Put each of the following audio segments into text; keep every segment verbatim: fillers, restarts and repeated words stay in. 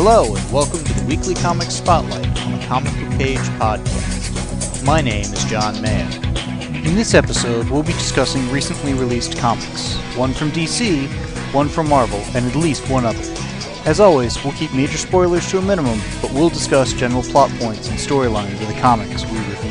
Hello, and welcome to the Weekly Comics Spotlight on the Comic Book Page podcast. My name is John Mayer. In this episode, we'll be discussing recently released comics, one from D C, one from Marvel, and at least one other. As always, we'll keep major spoilers to a minimum, but we'll discuss general plot points and storylines of the comics we review.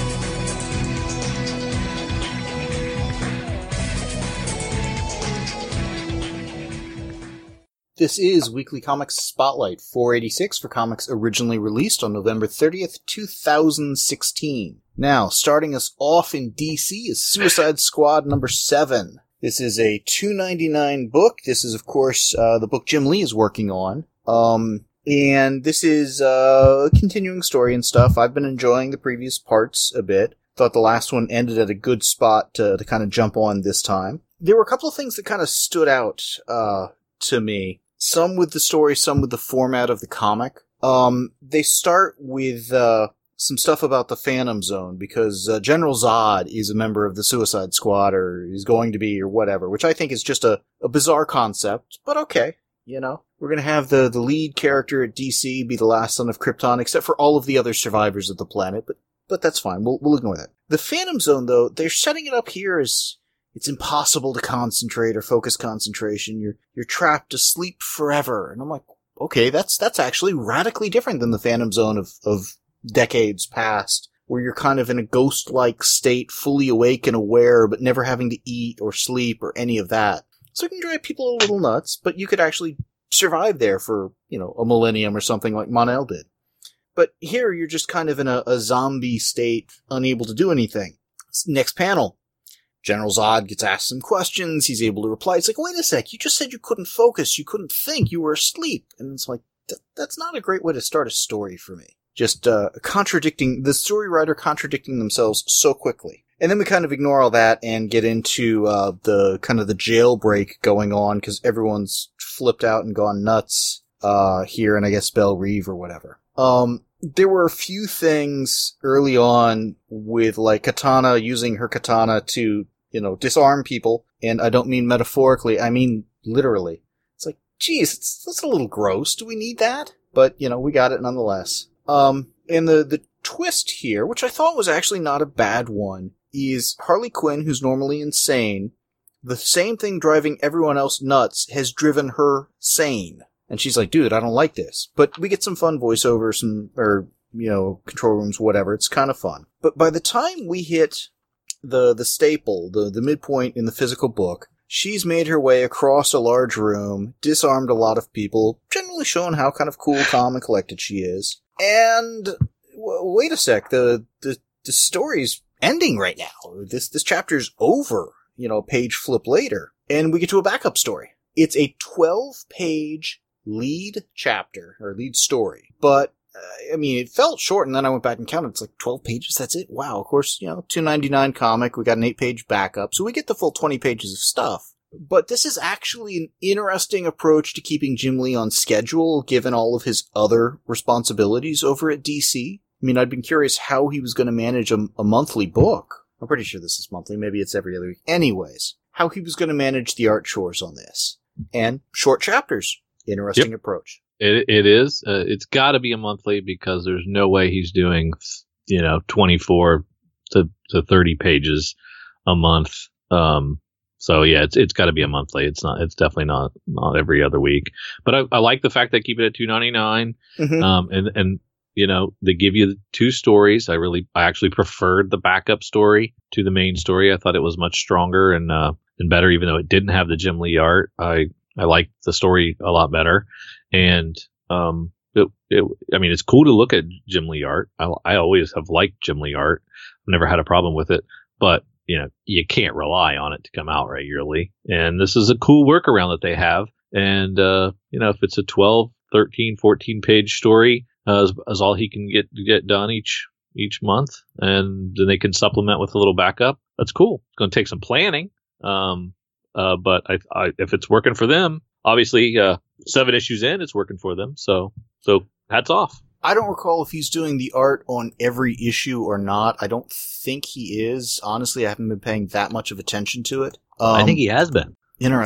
This is Weekly Comics Spotlight four eighty-six for comics originally released on November thirtieth, two thousand sixteen. Now, starting us off in D C is Suicide Squad number seven. This is a two ninety-nine book. This is, of course, uh, the book Jim Lee is working on. Um, and this is uh, a continuing story and stuff. I've been enjoying the previous parts a bit. Thought the last one ended at a good spot to, to kind of jump on this time. There were a couple of things that kind of stood out uh, to me. Some with the story, some with the format of the comic. Um, they start with uh, some stuff about the Phantom Zone, because uh, General Zod is a member of the Suicide Squad, or is going to be, or whatever, which I think is just a, a bizarre concept, but okay, you know. We're going to have the, the lead character at D C be the last son of Krypton, except for all of the other survivors of the planet, but but that's fine, we'll, we'll ignore that. The Phantom Zone, though, they're setting it up here as... it's impossible to concentrate or focus concentration. You're you're trapped asleep forever. And I'm like, okay, that's that's actually radically different than the Phantom Zone of, of decades past, where you're kind of in a ghost-like state, fully awake and aware, but never having to eat or sleep or any of that. So it can drive people a little nuts, but you could actually survive there for, you know, a millennium or something like Mon-El did. But here you're just kind of in a, a zombie state, unable to do anything. Next panel. General Zod gets asked some questions, he's able to reply. It's like, wait a sec, you just said you couldn't focus, you couldn't think, you were asleep. And it's like, th- that's not a great way to start a story for me. Just uh, contradicting, the story writer contradicting themselves so quickly. And then we kind of ignore all that and get into uh, the kind of the jailbreak going on, because everyone's flipped out and gone nuts uh, here, and I guess Belle Reve or whatever. Um... There were a few things early on with, like, Katana using her katana to, you know, disarm people. And I don't mean metaphorically, I mean literally. It's like, geez, it's, that's a little gross. Do we need that? But, you know, we got it nonetheless. Um, and the, the twist here, which I thought was actually not a bad one, is Harley Quinn, who's normally insane, the same thing driving everyone else nuts has driven her sane. And she's like, dude, I don't like this. But we get some fun voiceovers, some, or, you know, control rooms, whatever. It's kind of fun. But by the time we hit the the staple, the, the midpoint in the physical book, she's made her way across a large room, disarmed a lot of people, generally showing how kind of cool, calm, and collected she is. And, w- wait a sec, the, the, the story's ending right now. This, this chapter's over, you know, page flip later. And we get to a backup story. It's a twelve-page lead chapter, or lead story. But, uh, I mean, it felt short, and then I went back and counted. It's like twelve pages, that's it? Wow, of course, you know, two ninety-nine comic, we got an eight-page backup, so we get the full twenty pages of stuff. But this is actually an interesting approach to keeping Jim Lee on schedule, given all of his other responsibilities over at D C. I mean, I'd been curious how he was going to manage a, a monthly book. I'm pretty sure this is monthly, maybe it's every other week. Anyways, how he was going to manage the art chores on this. And short chapters. Interesting yep. approach. It it is. Uh, it's got to be a monthly, because there's no way he's doing, you know, twenty-four to, to thirty pages a month. Um, so yeah, it's it's got to be a monthly. It's not. It's definitely not not every other week. But I, I like the fact they keep it at two ninety-nine. Mm-hmm. Um, and and you know, they give you two stories. I really, I actually preferred the backup story to the main story. I thought it was much stronger and uh and better, even though it didn't have the Jim Lee art. I I liked the story a lot better. And, um, it, it, I mean, it's cool to look at Jim Lee art. I, I always have liked Jim Lee art. I've never had a problem with it, but, you know, you can't rely on it to come out regularly. And this is a cool workaround that they have. And, uh, you know, if it's a twelve, thirteen, fourteen page story, uh, is, is all he can get, get done each, each month. And then they can supplement with a little backup. That's cool. It's going to take some planning. Um, Uh, but I, I, if it's working for them, obviously, uh, seven issues in, it's working for them. So, so hats off. I don't recall if he's doing the art on every issue or not. I don't think he is. Honestly, I haven't been paying that much of attention to it. Um, I think he has been. Interesting.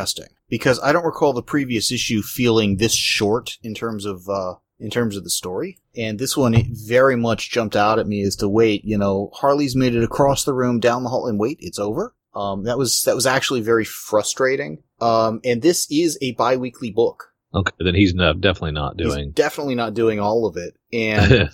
because I don't recall the previous issue feeling this short in terms of uh, in terms of the story. And this one, it very much jumped out at me as to wait, you know, Harley's made it across the room, down the hall, and wait, it's over. Um, that was that was actually very frustrating. Um, and this is a bi-weekly book. Okay, then he's no, definitely not doing. He's definitely not doing all of it. And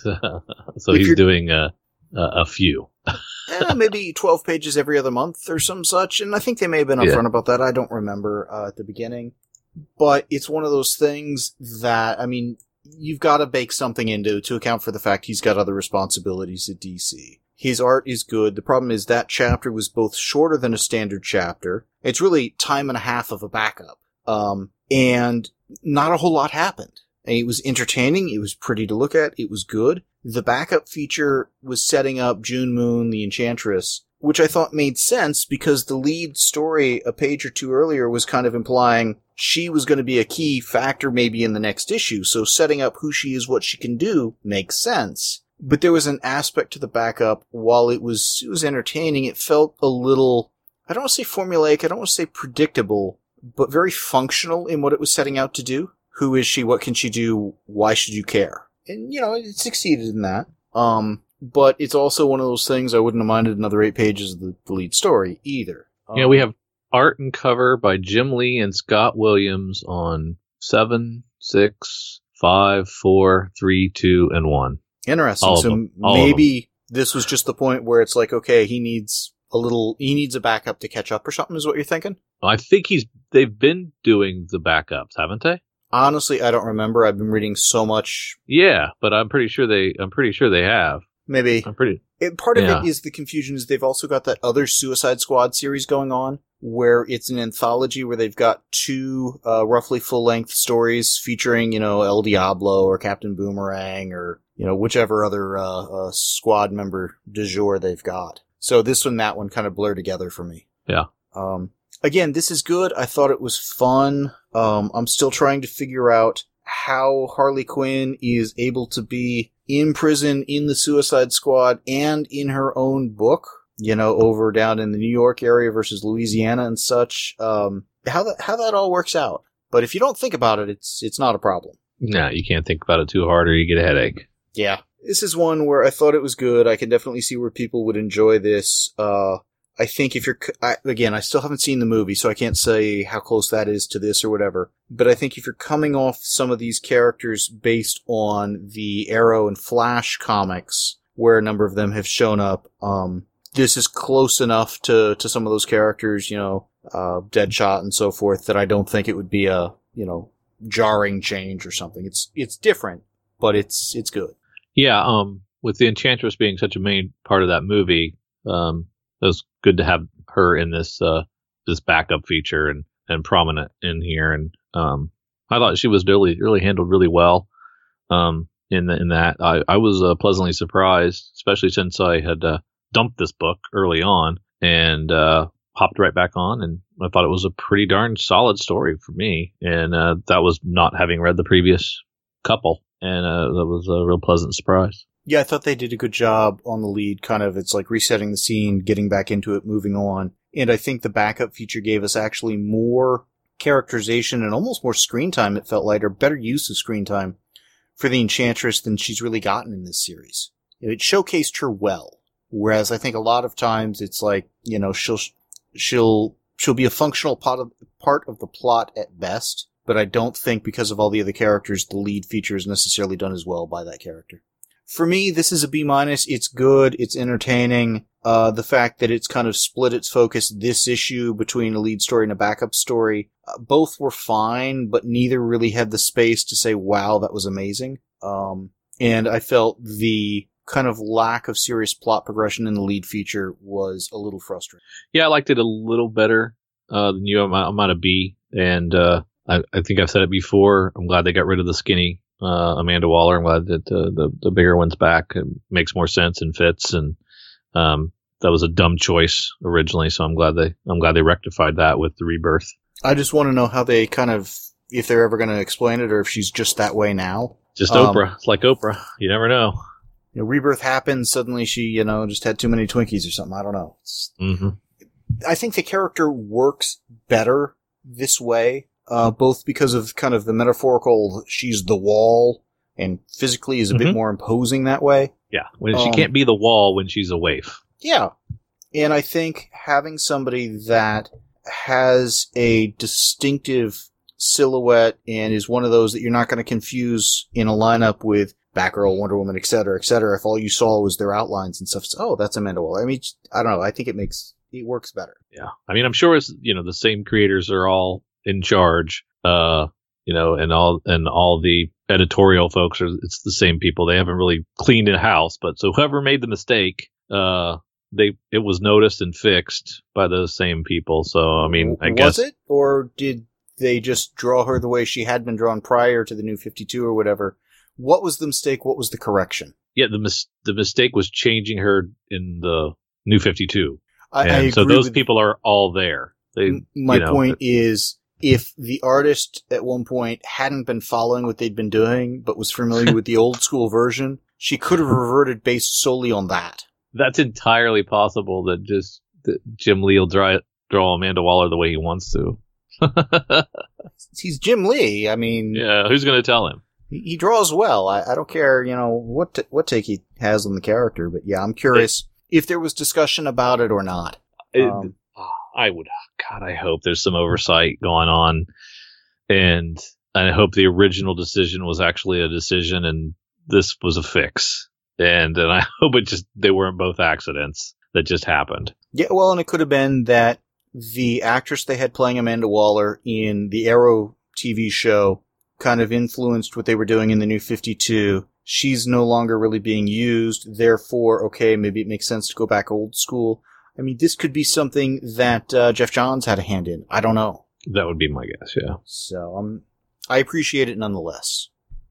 so he's doing a a, a few. eh, maybe twelve pages every other month or some such. And I think they may have been upfront yeah. about that. I don't remember uh, at the beginning. But it's one of those things that, I mean, you've got to bake something into to account for the fact he's got other responsibilities at D C. His art is good. The problem is that chapter was both shorter than a standard chapter. It's really time and a half of a backup. Um, and not a whole lot happened. And it was entertaining. It was pretty to look at. It was good. The backup feature was setting up June Moon, the Enchantress, which I thought made sense because the lead story a page or two earlier was kind of implying she was going to be a key factor maybe in the next issue. So setting up who she is, what she can do makes sense. But there was an aspect to the backup, while it was, it was entertaining, it felt a little, I don't want to say formulaic, I don't want to say predictable, but very functional in what it was setting out to do. Who is she? What can she do? Why should you care? And, you know, it succeeded in that. Um, but it's also one of those things I wouldn't have minded another eight pages of the, the lead story either. Um, yeah, we have art and cover by Jim Lee and Scott Williams on seven, six, five, four, three, two, and one. Interesting. All of so them. All maybe this was just the point where it's like, okay, he needs a little, he needs a backup to catch up or something, is what you're thinking? I think he's, they've been doing the backups, haven't they? Honestly, I don't remember. I've been reading so much. Yeah, but I'm pretty sure they, I'm pretty sure they have. Maybe. I'm pretty. It, part of yeah. it is the confusion is they've also got that other Suicide Squad series going on where it's an anthology where they've got two uh, roughly full-length stories featuring, you know, El Diablo or Captain Boomerang or, you know, whichever other uh, uh, squad member du jour they've got. So this one, that one kind of blur together for me. Yeah. Um, again, this is good. I thought it was fun. Um, I'm still trying to figure out how Harley Quinn is able to be in prison in the Suicide Squad and in her own book, you know, over down in the New York area versus Louisiana and such. Um, how that, how that all works out. But if you don't think about it, it's, it's not a problem. No, you can't think about it too hard or you get a headache. Yeah. This is one where I thought it was good. I can definitely see where people would enjoy this. Uh, I think if you're, I, again, I still haven't seen the movie, so I can't say how close that is to this or whatever. But I think if you're coming off some of these characters based on the Arrow and Flash comics, where a number of them have shown up, um, this is close enough to, to some of those characters, you know, uh, Deadshot and so forth, that I don't think it would be a, you know, jarring change or something. It's, it's different, but it's, it's good. Yeah. Um, with the Enchantress being such a main part of that movie, um, it was good to have her in this uh, this backup feature and, and prominent in here, and um, I thought she was really really handled really well. Um, in the, in that, I I was uh, pleasantly surprised, especially since I had uh, dumped this book early on and uh, hopped right back on, and I thought it was a pretty darn solid story for me, and uh, that was not having read the previous couple, and uh, that was a real pleasant surprise. Yeah, I thought they did a good job on the lead. Kind of, it's like resetting the scene, getting back into it, moving on. And I think the backup feature gave us actually more characterization and almost more screen time, it felt like, or better use of screen time for the Enchantress than she's really gotten in this series. It showcased her well. Whereas I think a lot of times it's like, you know, she'll, she'll, she'll be a functional part of, part of the plot at best. But I don't think because of all the other characters, the lead feature is necessarily done as well by that character. For me, this is a B minus. It's good. It's entertaining. Uh, the fact that it's kind of split its focus this issue between a lead story and a backup story, uh, both were fine, but neither really had the space to say, wow, that was amazing. Um, and I felt the kind of lack of serious plot progression in the lead feature was a little frustrating. Yeah, I liked it a little better, uh, than you. I'm, I'm at a B, and, uh, I, I think I've said it before. I'm glad they got rid of the skinny Uh, Amanda Waller. I'm glad that uh, the the bigger one's back. It makes more sense and fits, and um, that was a dumb choice originally. So I'm glad they I'm glad they rectified that with the Rebirth. I just want to know how they kind of, if they're ever going to explain it, or if she's just that way now. Just um, Oprah. It's like Oprah. You never know. You know, Rebirth happened. Suddenly she, you know, just had too many Twinkies or something. I don't know. Mm-hmm. I think the character works better this way, uh, both because of kind of the metaphorical, she's the wall, and physically is a mm-hmm. bit more imposing that way. Yeah, when she um, can't be the wall when she's a waif. Yeah, and I think having somebody that has a distinctive silhouette and is one of those that you're not going to confuse in a lineup with Batgirl, Wonder Woman, et cetera, et cetera. If all you saw was their outlines and stuff, so, oh, that's Amanda Waller. I mean, I don't know. I think it makes it works better. Yeah, I mean, I'm sure it's, you know, the same creators are all in charge, uh, you know, and all and all the editorial folks are. It's the same people. They haven't really cleaned a house, but so whoever made the mistake, uh, they it was noticed and fixed by those same people. So I mean, I was guess it, or did they just draw her the way she had been drawn prior to the New fifty-two or whatever? What was the mistake? What was the correction? Yeah, the mis- the mistake was changing her in the New fifty-two. I, and I so those with, people are all there. They, my you know, point is, if the artist at one point hadn't been following what they'd been doing, but was familiar with the old school version, she could have reverted based solely on that. That's entirely possible that just that Jim Lee will draw, draw Amanda Waller the way he wants to. He's Jim Lee. I mean, yeah, who's going to tell him? He, he draws well. I, I don't care, you know, what t- what take he has on the character, but yeah, I'm curious it, if there was discussion about it or not. It, um, I would, God, I hope there's some oversight going on, and I hope the original decision was actually a decision, and this was a fix. And and I hope it just they weren't both accidents that just happened. Yeah, well, and it could have been that the actress they had playing Amanda Waller in the Arrow T V show kind of influenced what they were doing in the New fifty-two. She's no longer really being used, therefore, okay, maybe it makes sense to go back old school. I mean, this could be something that uh, Jeff Johns had a hand in. I don't know. That would be my guess, yeah. So um, I appreciate it nonetheless.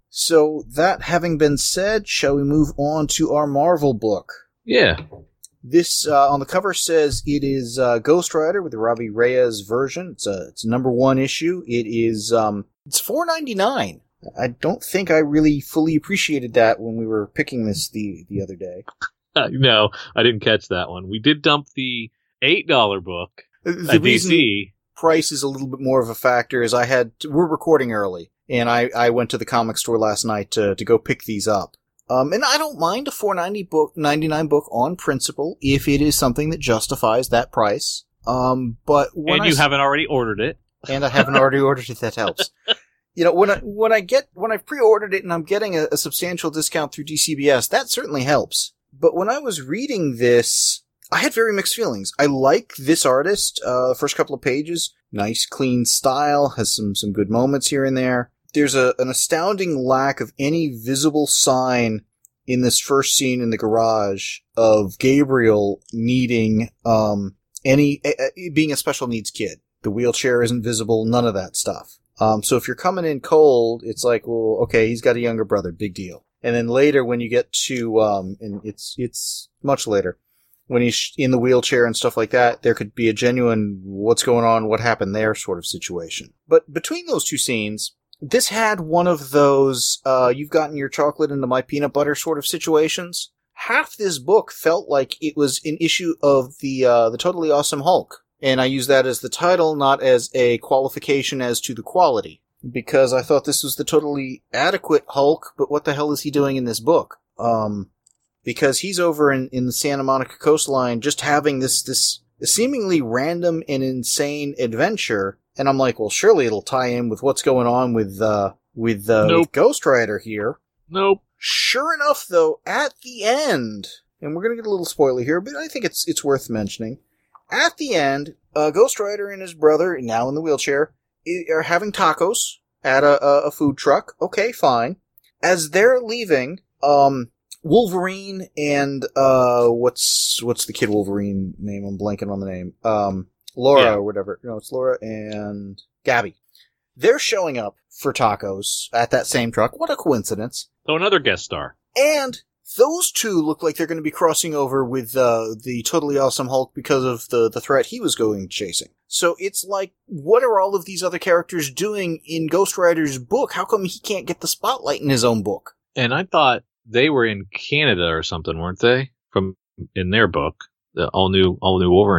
So, that having been said, shall we move on to our Marvel book? Yeah. This, uh, on the cover says it is uh, Ghost Rider with the Robbie Reyes version. It's a, it's a number one issue. It is, um, it's four ninety-nine. I don't think I really fully appreciated that when we were picking this the, the other day. Uh, no, I didn't catch that one. We did dump the eight dollar book the at reason D C. Price is a little bit more of a factor is I had, to, we're recording early. And I, I went to the comic store last night to, to go pick these up. Um, and I don't mind a four ninety-nine book on principle if it is something that justifies that price. Um, but when and you I, haven't already ordered it. And I haven't already ordered it. That helps. You know, when I, when I get, when I've pre-ordered it and I'm getting a, a substantial discount through D C B S, that certainly helps. But when I was reading this, I had very mixed feelings. I like this artist, uh, the first couple of pages. Nice, clean style, has some, some good moments here and there. There's a, an astounding lack of any visible sign in this first scene in the garage of Gabriel needing, um, any, uh, being a special needs kid. The wheelchair isn't visible, none of that stuff. Um, so if you're coming in cold, it's like, well, okay, he's got a younger brother, big deal. And then later when you get to, um, and it's, it's much later, when he's in the wheelchair and stuff like that, there could be a genuine what's going on, what happened there sort of situation. But between those two scenes, this had one of those, uh, you've gotten your chocolate into my peanut butter sort of situations. Half this book felt like it was an issue of the, uh, the Totally Awesome Hulk. And I use that as the title, not as a qualification as to the quality. Because I thought this was the totally adequate Hulk, but what the hell is he doing in this book? Um, because he's over in, in the Santa Monica coastline just having this, this seemingly random and insane adventure. And I'm like, well, surely it'll tie in with what's going on with, uh, with, uh, nope. with Ghost Rider here. Nope. Sure enough, though, at the end, and we're gonna get a little spoiler here, but I think it's, it's worth mentioning. At the end, uh, Ghost Rider and his brother, now in the wheelchair, are having tacos at a, a, a food truck. Okay, fine. As they're leaving, um, Wolverine and, uh, what's, what's the kid Wolverine name? I'm blanking on the name. Um, Laura yeah. or whatever. No, it's Laura and Gabby. They're showing up for tacos at that same truck. What a coincidence. So another guest star. And those two look like they're going to be crossing over with, uh, the Totally Awesome Hulk because of the, the threat he was going chasing. So it's like, what are all of these other characters doing in Ghost Rider's book? How come he can't get the spotlight in his own book? And I thought they were in Canada or something, weren't they? From in their book, the all new, all new Wolverine.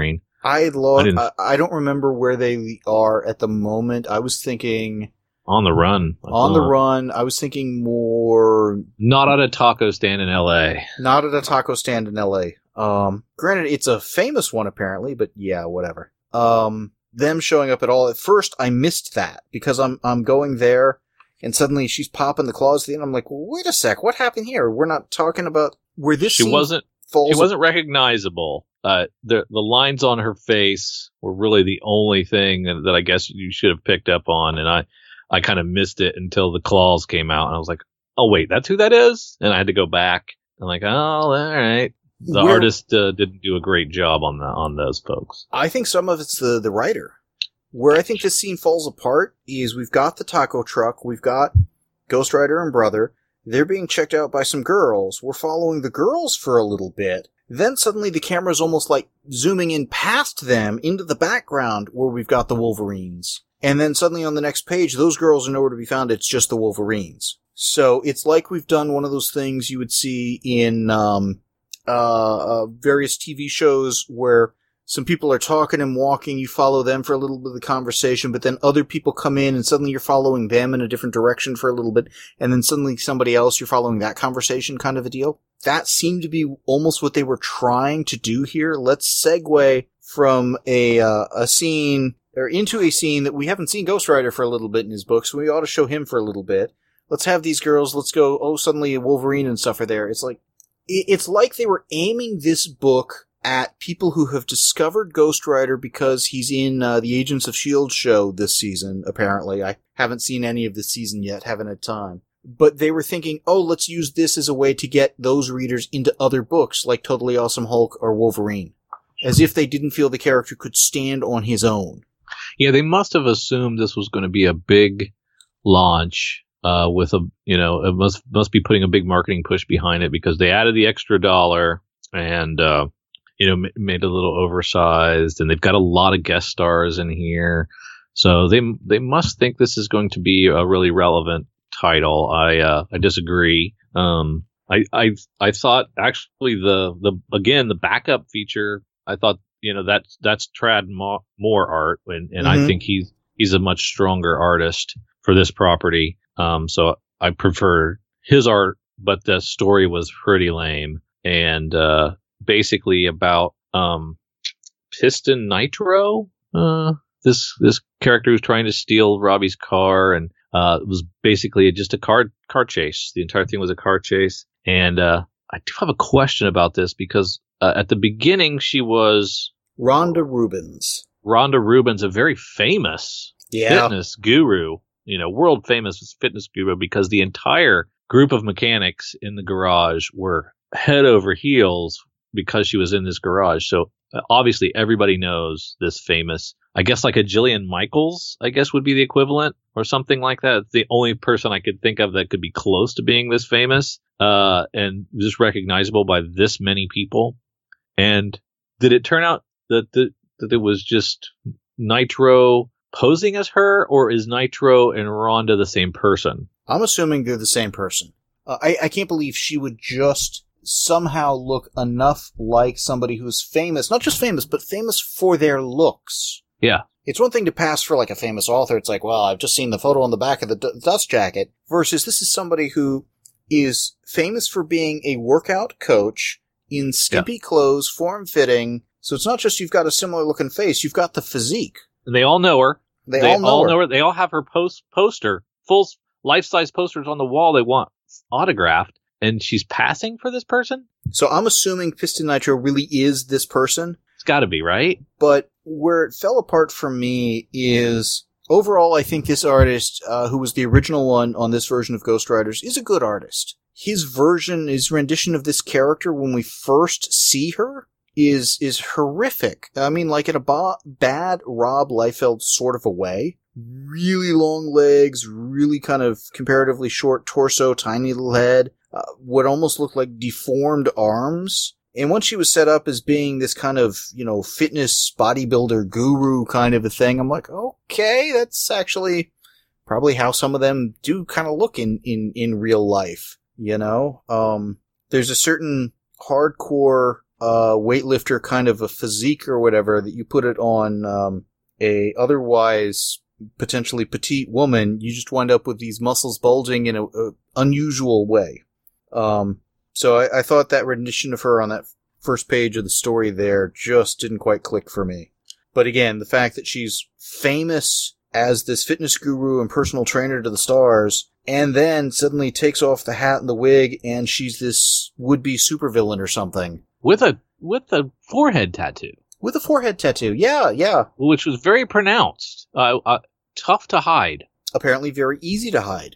I love. I, I, I don't remember where they are at the moment. I was thinking on the run. I on the thought. run. I was thinking more Not at a taco stand in L A. not at a taco stand in L A. Um, granted, it's a famous one apparently, but yeah, whatever. Um, them showing up at all. At first, I missed that because I'm I'm going there, and suddenly she's popping the claws at the end. I'm like, well, wait a sec, what happened here? We're not talking about where this. She scene wasn't. falls She wasn't recognizable. Uh, the the lines on her face were really the only thing that, that I guess you should have picked up on, and I I kind of missed it until the claws came out, and I was like, oh wait, that's who that is, and I had to go back. I'm like, oh, all right. The Where- artist uh, didn't do a great job on the on those folks. I think some of it's the, the writer. Where I think this scene falls apart is we've got the taco truck, we've got Ghost Rider and Brother. They're being checked out by some girls. We're following the girls for a little bit. Then suddenly the camera's almost like zooming in past them into the background where we've got the Wolverines. And then suddenly on the next page, those girls are nowhere to be found. It's just the Wolverines. So it's like we've done one of those things you would see in um, uh, uh, various T V shows where some people are talking and walking, you follow them for a little bit of the conversation, but then other people come in and suddenly you're following them in a different direction for a little bit, and then suddenly somebody else, you're following that conversation kind of a deal. That seemed to be almost what they were trying to do here. Let's segue from a, uh, a scene, or into a scene that we haven't seen Ghost Rider for a little bit in his book, so we ought to show him for a little bit. Let's have these girls, let's go, oh, suddenly Wolverine and stuff are there. It's like, it's like they were aiming this book at people who have discovered Ghost Rider because he's in uh, the Agents of S H I E L D show this season, apparently. I haven't seen any of the season yet, haven't had time. But they were thinking, oh, let's use this as a way to get those readers into other books like Totally Awesome Hulk or Wolverine. As if they didn't feel the character could stand on his own. Yeah, they must have assumed this was going to be a big launch uh, with a, you know, it must must be putting a big marketing push behind it because they added the extra dollar and, uh, you know, made it a little oversized, and they've got a lot of guest stars in here. So they they must think this is going to be a really relevant title. I uh, I disagree. Um, I I I thought actually the the again the backup feature. I thought you know that's that's Trad Mo- Moore art, and, and Mm-hmm. I think he's he's a much stronger artist for this property. Um, so I prefer his art, but the story was pretty lame and uh. basically about um Piston Nitro, uh this this character who's trying to steal Robbie's car, and uh it was basically just a car car chase. The entire thing was a car chase, and uh I do have a question about this because uh, at the beginning she was Rhonda Rubens. Rhonda Rubens, a very famous Yeah. fitness guru, you know, world famous fitness guru, because the entire group of mechanics in the garage were head over heels because she was in this garage. So uh, obviously everybody knows this famous, I guess like a Jillian Michaels, I guess would be the equivalent or something like that. It's the only person I could think of that could be close to being this famous uh, and just recognizable by this many people. And did it turn out that, the, that it was just Nitro posing as her, or is Nitro and Rhonda the same person? I'm assuming they're the same person. Uh, I, I can't believe she would just somehow look enough like somebody who's famous, not just famous, but famous for their looks. Yeah. It's one thing to pass for like a famous author. It's like, well, I've just seen the photo on the back of the d- dust jacket, versus this is somebody who is famous for being a workout coach in skimpy yeah. clothes, form-fitting. So it's not just you've got a similar looking face, you've got the physique. And they all know her. They, they all, know, all her. know her. They all have her post poster, full life-size posters on the wall they want autographed. And she's passing for this person? So I'm assuming Piston Nitro really is this person. It's got to be, right? But where it fell apart for me is, overall, I think this artist, uh, who was the original one on this version of Ghost Riders, is a good artist. His version, his rendition of this character when we first see her is is horrific. I mean, like in a ba- bad Rob Liefeld sort of a way. Really long legs, really kind of comparatively short torso, tiny little head. Uh, what almost looked like deformed arms. And once she was set up as being this kind of, you know, fitness bodybuilder guru kind of a thing, I'm like, okay, that's actually probably how some of them do kind of look in, in, in real life, you know? Um, there's a certain hardcore, a weightlifter kind of a physique or whatever, that you put it on um, a otherwise potentially petite woman, you just wind up with these muscles bulging in a, a unusual way. Um, so I, I thought that rendition of her on that first page of the story there just didn't quite click for me. But again, the fact that she's famous as this fitness guru and personal trainer to the stars, and then suddenly takes off the hat and the wig, and she's this would-be supervillain or something. With a with a forehead tattoo. With a forehead tattoo, yeah, yeah. Which was very pronounced. Uh, uh, tough to hide. Apparently very easy to hide.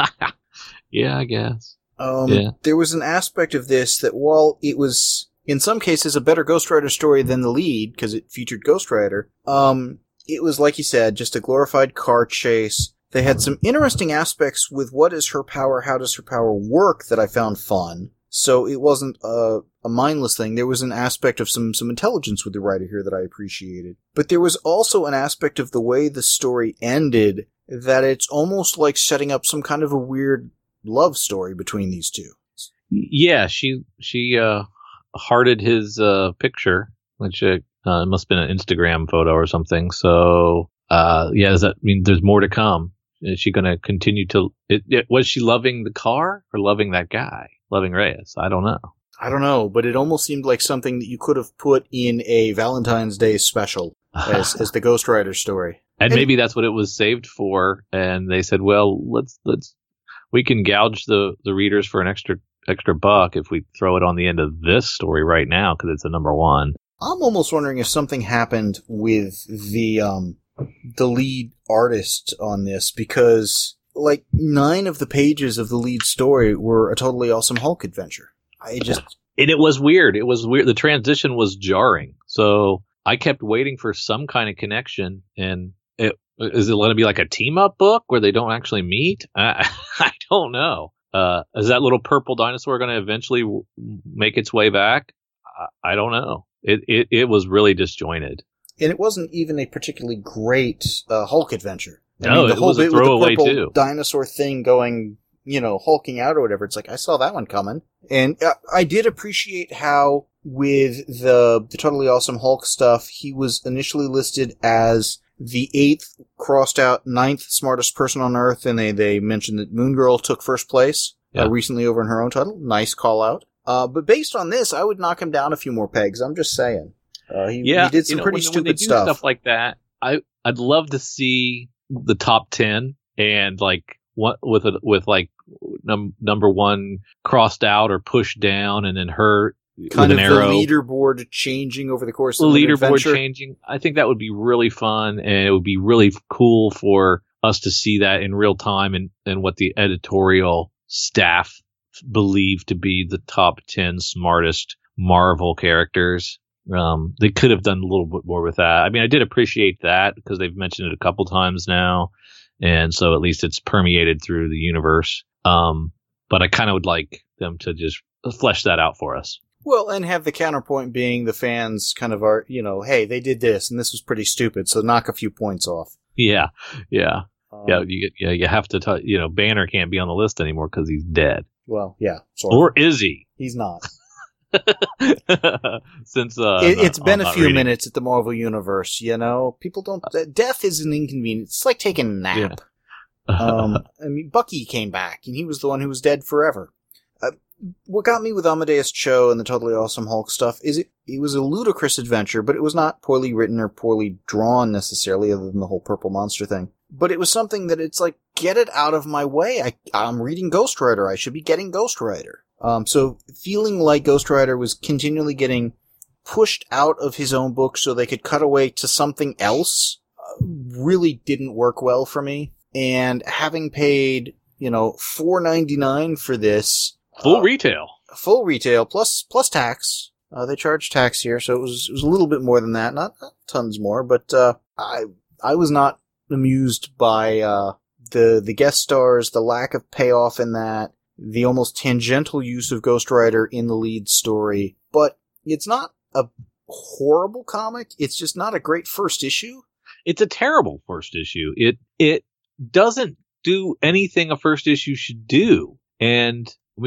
Yeah, I guess. Um, yeah. There was an aspect of this that, while it was, in some cases, a better Ghost Rider story than the lead, because it featured Ghost Rider, um, it was, like you said, just a glorified car chase. They had some interesting aspects with what is her power, how does her power work, that I found fun. So it wasn't a, a mindless thing. There was an aspect of some, some intelligence with the writer here that I appreciated. But there was also an aspect of the way the story ended that it's almost like setting up some kind of a weird love story between these two. Yeah, she she uh, hearted his uh, picture, which uh, uh, must have been an Instagram photo or something. So, uh, yeah, does that mean there's more to come? Is she going to continue to... It, it, was she loving the car or loving that guy? Loving Reyes? I don't know. I don't know, but it almost seemed like something that you could have put in a Valentine's Day special as, as the Ghost Rider story. And, and maybe that's what it was saved for. And they said, well, let's let's we can gouge the, the readers for an extra extra buck if we throw it on the end of this story right now because it's a number one. I'm almost wondering if something happened with the um the lead artist on this, because like nine of the pages of the lead story were a Totally Awesome Hulk adventure. I just and it was weird. It was weird. The transition was jarring. So I kept waiting for some kind of connection. And it, is it going to be like a team up book where they don't actually meet? I, I don't know. Uh, is that little purple dinosaur going to eventually w- make its way back? I, I don't know. It, it it was really disjointed. And it wasn't even a particularly great uh, Hulk adventure. I no, mean, the it whole was a bit with the throwaway purple too. Dinosaur thing going, you know, hulking out or whatever. It's like, I saw that one coming. And uh, I did appreciate how with the, the Totally Awesome Hulk stuff, he was initially listed as the eighth crossed out ninth smartest person on Earth. And they, they mentioned that Moon Girl took first place yeah. uh, recently over in her own title. Nice call out. Uh, but based on this, I would knock him down a few more pegs. I'm just saying. Uh, he, yeah, he did some you know, pretty when, stupid when they do stuff. stuff like that. I I'd love to see the top ten and like what with a, with like num, number one crossed out or pushed down, and then her kind with of an arrow. The leaderboard changing over the course the of the leaderboard adventure. changing. I think that would be really fun, and it would be really cool for us to see that in real time, and and what the editorial staff believe to be the top ten smartest Marvel characters. Um, they could have done a little bit more with that. I mean, I did appreciate that because they've mentioned it a couple times now, and so at least it's permeated through the universe. Um, but I kind of would like them to just flesh that out for us. Well, and have the counterpoint being the fans kind of are, you know, hey, they did this and this was pretty stupid, so knock a few points off. Yeah, yeah, um, yeah. You yeah, you have to, t- you know, Banner can't be on the list anymore because he's dead. Well, yeah, sort or of. is he? He's not. Since uh, it, it's no, been I'm a not few reading. minutes at the Marvel Universe, you know. People don't. Uh, death is an inconvenience. It's like taking a nap. Yeah. um, I mean, Bucky came back, and he was the one who was dead forever. Uh, what got me with Amadeus Cho and the Totally Awesome Hulk stuff is it. It was a ludicrous adventure, but it was not poorly written or poorly drawn necessarily, other than the whole purple monster thing. But it was something that it's like, get it out of my way. I, I'm reading Ghost Rider. I should be getting Ghost Rider. Um, so feeling like Ghost Rider was continually getting pushed out of his own book so they could cut away to something else uh, really didn't work well for me. And having paid, you know, four ninety-nine for this. Full uh, retail. Full retail plus, plus tax. Uh, they charge tax here, so it was, it was a little bit more than that. Not, not tons more, but, uh, I, I was not amused by, uh, the, the guest stars, the lack of payoff in that. The almost tangential use of Ghost Rider in the lead story, but it's not a horrible comic. It's just not a great first issue. It's a terrible first issue. It it doesn't do anything a first issue should do. And I mean,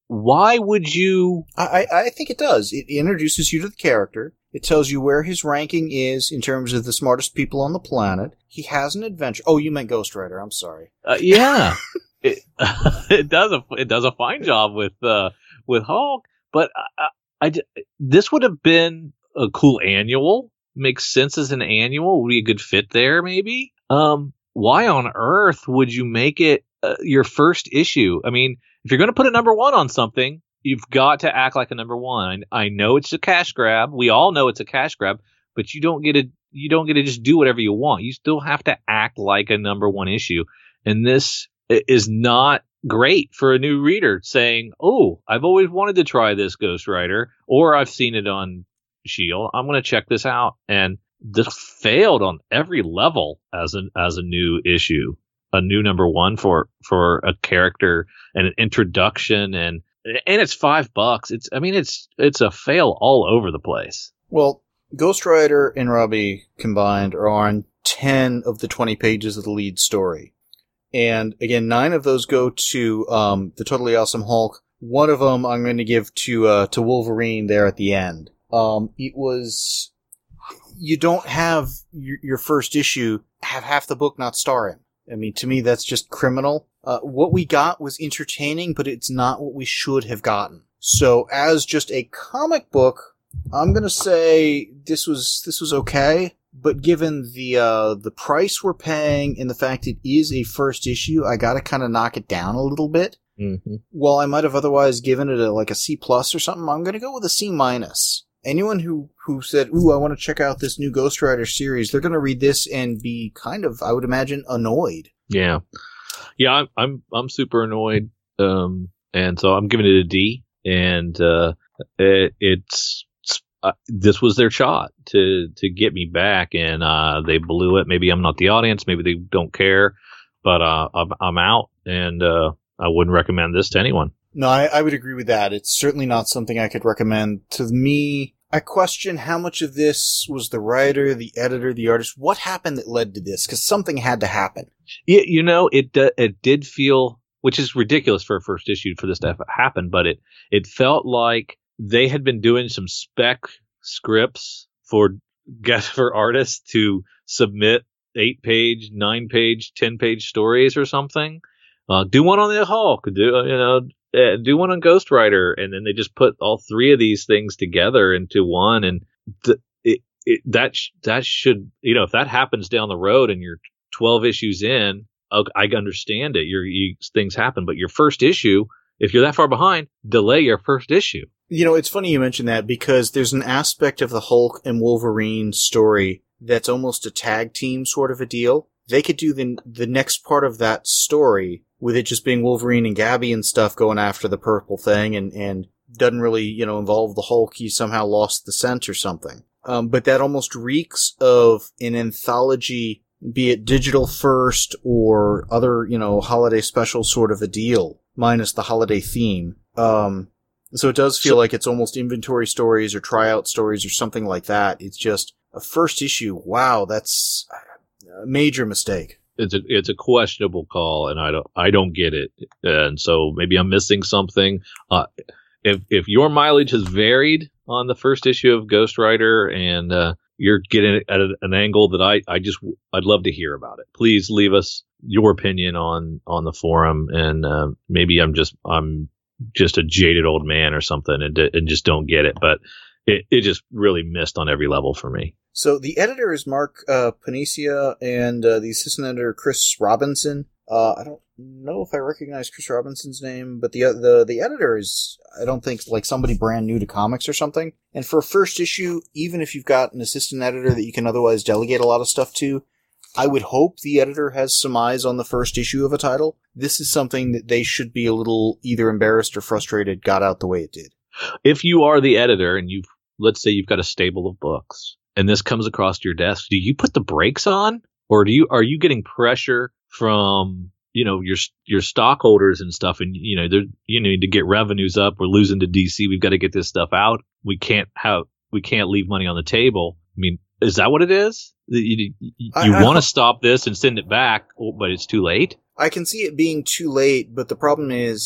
why would you? I, I think it does. It introduces you to the character. It tells you where his ranking is in terms of the smartest people on the planet. He has an adventure. Oh, you meant Ghost Rider. I'm sorry. Uh, yeah, it, it does a it does a fine job with uh, with Hulk. But I, I, I, this would have been a cool annual. Makes sense as an annual. Would be a good fit there, maybe. Um, why on earth would you make it uh, your first issue? I mean, if you're going to put a number one on something, you've got to act like a number one. I, I know it's a cash grab. We all know it's a cash grab, but you don't get to you don't get to just do whatever you want. You still have to act like a number one issue. And this is not great for a new reader saying, "Oh, I've always wanted to try this Ghost Rider, or I've seen it on S H I E L D. I'm going to check this out." And this failed on every level as an as a new issue, a new number one for for a character and an introduction, and and it's five bucks. It's I mean it's it's a fail all over the place. Well, Ghost Rider and Robbie combined are on ten of the twenty pages of the lead story, and again, nine of those go to um, the Totally Awesome Hulk. One of them I'm going to give to uh, to Wolverine there at the end. Um, it was. You don't have your, your first issue have half the book not star in. I mean, to me, that's just criminal. Uh, what we got was entertaining, but it's not what we should have gotten. So, as just a comic book, I'm gonna say this was this was okay. But given the uh, the price we're paying and the fact it is a first issue, I gotta kind of knock it down a little bit. Mm-hmm. While I might have otherwise given it a, like a C plus or something, I'm gonna go with a C minus. Anyone who, who said, ooh, I want to check out this new Ghost Rider series, they're going to read this and be kind of, I would imagine, annoyed. Yeah. Yeah, I'm I'm, I'm super annoyed. Um, and so I'm giving it a D. And uh, it, it's uh, this was their shot to, to get me back, and uh, they blew it. Maybe I'm not the audience. Maybe they don't care. But uh, I'm, I'm out, and uh, I wouldn't recommend this to anyone. No, I, I would agree with that. It's certainly not something I could recommend. To me, I question how much of this was the writer, the editor, the artist. What happened that led to this? Because something had to happen. Yeah, you know, it uh, it did feel, which is ridiculous for a first issue for this to have happened, but it it felt like they had been doing some spec scripts for guest for artists to submit eight page, nine page, ten page stories or something. Uh, do one on the Hulk, do you know? Uh, do one on Ghost Rider, and then they just put all three of these things together into one, and th- it, it, that sh- that should, you know, if that happens down the road and you're twelve issues in, I understand it. Your you, things happen, but your first issue, if you're that far behind, delay your first issue. You know, it's funny you mention that because there's an aspect of the Hulk and Wolverine story that's almost a tag team sort of a deal. They could do the the next part of that story with it just being Wolverine and Gabby and stuff going after the purple thing, and, and doesn't really, you know, involve the Hulk. He somehow lost the scent or something. Um, but that almost reeks of an anthology, be it digital first or other, you know, holiday special sort of a deal, minus the holiday theme. Um, so it does feel so, like it's almost inventory stories or tryout stories or something like that. It's just a first issue. Wow, that's a major mistake. It's a it's a questionable call, and I don't I don't get it, and so maybe I'm missing something. Uh, if if your mileage has varied on the first issue of Ghost Rider, and uh, you're getting it at an angle that I, I just I'd love to hear about it. Please leave us your opinion on on the forum, and uh, maybe I'm just I'm just a jaded old man or something, and and just don't get it. But it it just really missed on every level for me. So the editor is Mark uh, Paniccia, and uh, the assistant editor Chris Robinson. Uh, I don't know if I recognize Chris Robinson's name, but the the the editor is, I don't think, like somebody brand new to comics or something. And for a first issue, even if you've got an assistant editor that you can otherwise delegate a lot of stuff to, I would hope the editor has some eyes on the first issue of a title. This is something that they should be a little either embarrassed or frustrated got out the way it did. If you are the editor and you've, let's say you've got a stable of books, and this comes across your desk, do you put the brakes on, or do you are you getting pressure from, you know, your your stockholders and stuff, and you know, you need to get revenues up. We're losing to D C. We've got to get this stuff out. We can't have we can't leave money on the table. I mean, is that what it is? You, you, you want to stop this and send it back, but it's too late. I can see it being too late, but the problem is,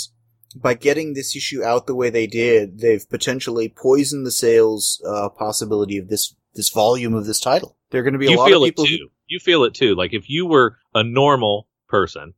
by getting this issue out the way they did, they've potentially poisoned the sales uh, possibility of this this volume of this title. There are going to be a you lot feel of people it too. who... You feel it too. Like if you were a normal person.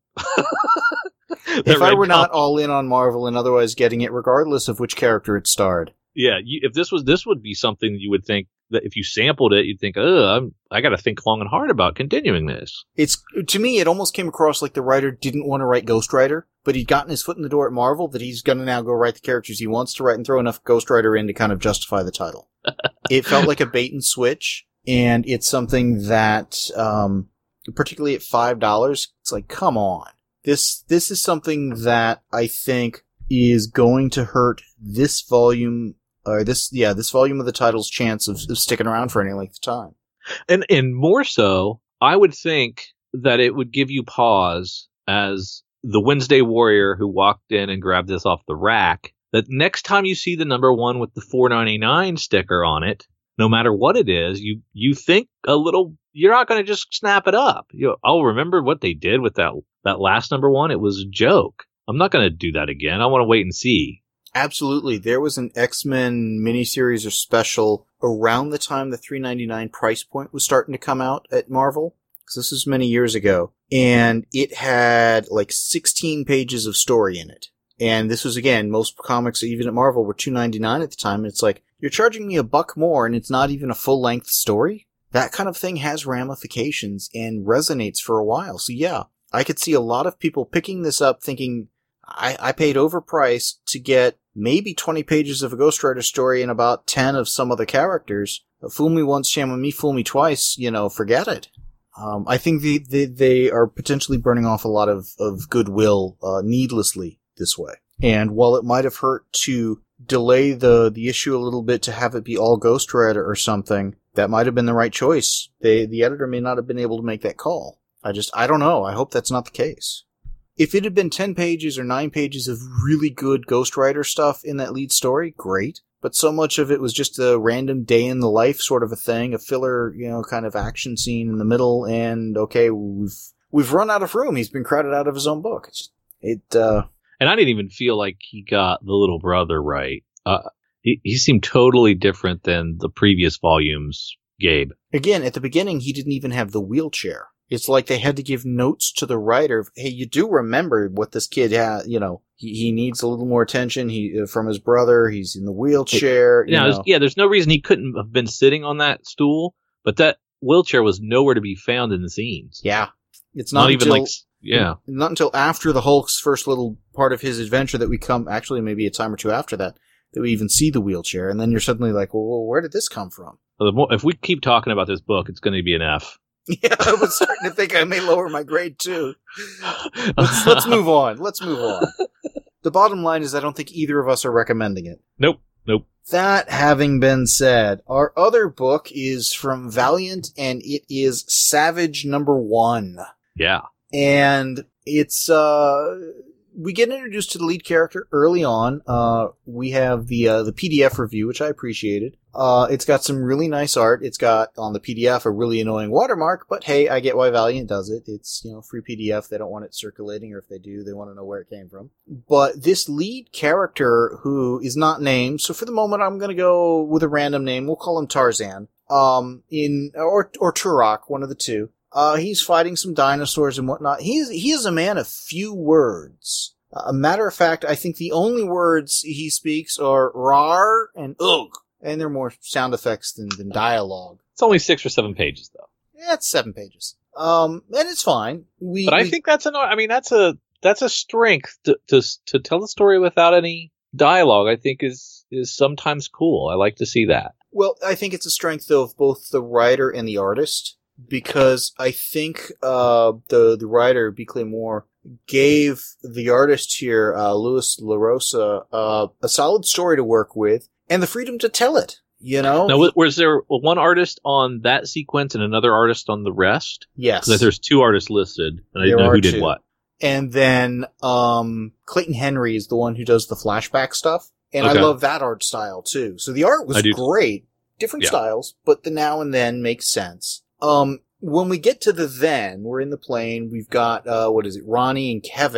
If I were not all in on Marvel and otherwise getting it regardless of which character it starred. Yeah, you, if this was this would be something you would think that if you sampled it, you'd think, "Oh, I'm, I got to think long and hard about continuing this." It's to me, it almost came across like the writer didn't want to write Ghost Rider, but he'd gotten his foot in the door at Marvel that he's going to now go write the characters he wants to write and throw enough Ghost Rider in to kind of justify the title. It felt like a bait and switch, and it's something that, um, particularly at five dollars, it's like, come on. This this is something that I think is going to hurt this volume, or this yeah this volume of the title's chance of, of sticking around for any length of time. And and more so, I would think that it would give you pause as the Wednesday Warrior who walked in and grabbed this off the rack. That next time you see the number one with the four ninety-nine sticker on it, no matter what it is, you you think a little. You're not going to just snap it up. You oh, remember what they did with that that last number one? It was a joke. I'm not going to do that again. I want to wait and see. Absolutely. There was an X-Men miniseries or special around the time the three ninety-nine price point was starting to come out at Marvel, because this was many years ago, and it had like sixteen pages of story in it. And this was, again, most comics, even at Marvel, were two ninety-nine at the time. And it's like, you're charging me a buck more, and it's not even a full-length story? That kind of thing has ramifications and resonates for a while. So yeah, I could see a lot of people picking this up thinking, I, I paid overpriced to get maybe twenty pages of a Ghost Rider story and about ten of some other characters. Fool me once, shame on me, fool me twice, you know, forget it. Um, I think they, they, they are potentially burning off a lot of, of goodwill, uh, needlessly this way. And while it might have hurt to delay the, the issue a little bit to have it be all Ghost Rider or something, that might have been the right choice. They, the editor may not have been able to make that call. I just, I don't know. I hope that's not the case. If it had been ten pages or nine pages of really good Ghost Rider stuff in that lead story, great. But so much of it was just a random day in the life sort of a thing, a filler, you know, kind of action scene in the middle, and okay, we've, we've run out of room. He's been crowded out of his own book. It's, it, uh... And I didn't even feel like he got the little brother right. Uh, He, he seemed totally different than the previous volumes, Gabe. Again, at the beginning, he didn't even have the wheelchair. It's like they had to give notes to the writer. Hey, you do remember what this kid has, you know, he, he needs a little more attention he uh, from his brother. He's in the wheelchair. Yeah, you there's, yeah, there's no reason he couldn't have been sitting on that stool, but that wheelchair was nowhere to be found in the scenes. Yeah. It's not, not until, even like, yeah. Not until after the Hulk's first little part of his adventure that we come, actually maybe a time or two after that, that we even see the wheelchair, and then you're suddenly like, well, where did this come from? Well, the more, if we keep talking about this book, it's going to be an F. Yeah, I was starting to think I may lower my grade, too. Let's, let's move on. Let's move on. The bottom line is I don't think either of us are recommending it. Nope. Nope. That having been said, our other book is from Valiant, and it is Savage number one. Yeah. And it's, uh... we get introduced to the lead character early on. Uh, we have the, uh, the P D F review, which I appreciated. Uh, it's got some really nice art. It's got on the P D F a really annoying watermark, but hey, I get why Valiant does it. It's, you know, free P D F. They don't want it circulating, or if they do, they want to know where it came from. But this lead character who is not named, so for the moment I'm gonna go with a random name. We'll call him Tarzan. Um, in, or, or Turok, one of the two. Uh, he's fighting some dinosaurs and whatnot. He's, he is a man of few words. Uh, a matter of fact, I think the only words he speaks are rar and ugh. And they're more sound effects than, than dialogue. It's only six or seven pages, though. Yeah, it's seven pages. Um, and it's fine. We, but I we, think that's an, I mean, that's a, that's a strength to, to, to tell the story without any dialogue, I think is, is sometimes cool. I like to see that. Well, I think it's a strength, though, of both the writer and the artist. Because I think, uh, the, the writer, B. Clay Moore, gave the artist here, uh, Louis LaRosa, uh, a solid story to work with, and the freedom to tell it, you know? Now, was there one artist on that sequence and another artist on the rest? Yes. Because there's two artists listed, and I didn't There know are who did two. what. And then, um, Clayton Henry is the one who does the flashback stuff, and Okay. I love that art style, too. So the art was I do- great. Different Yeah. styles, but the now and then makes sense. Um, when we get to the then, we're in the plane, we've got, uh, what is it, Ronnie and Kevin,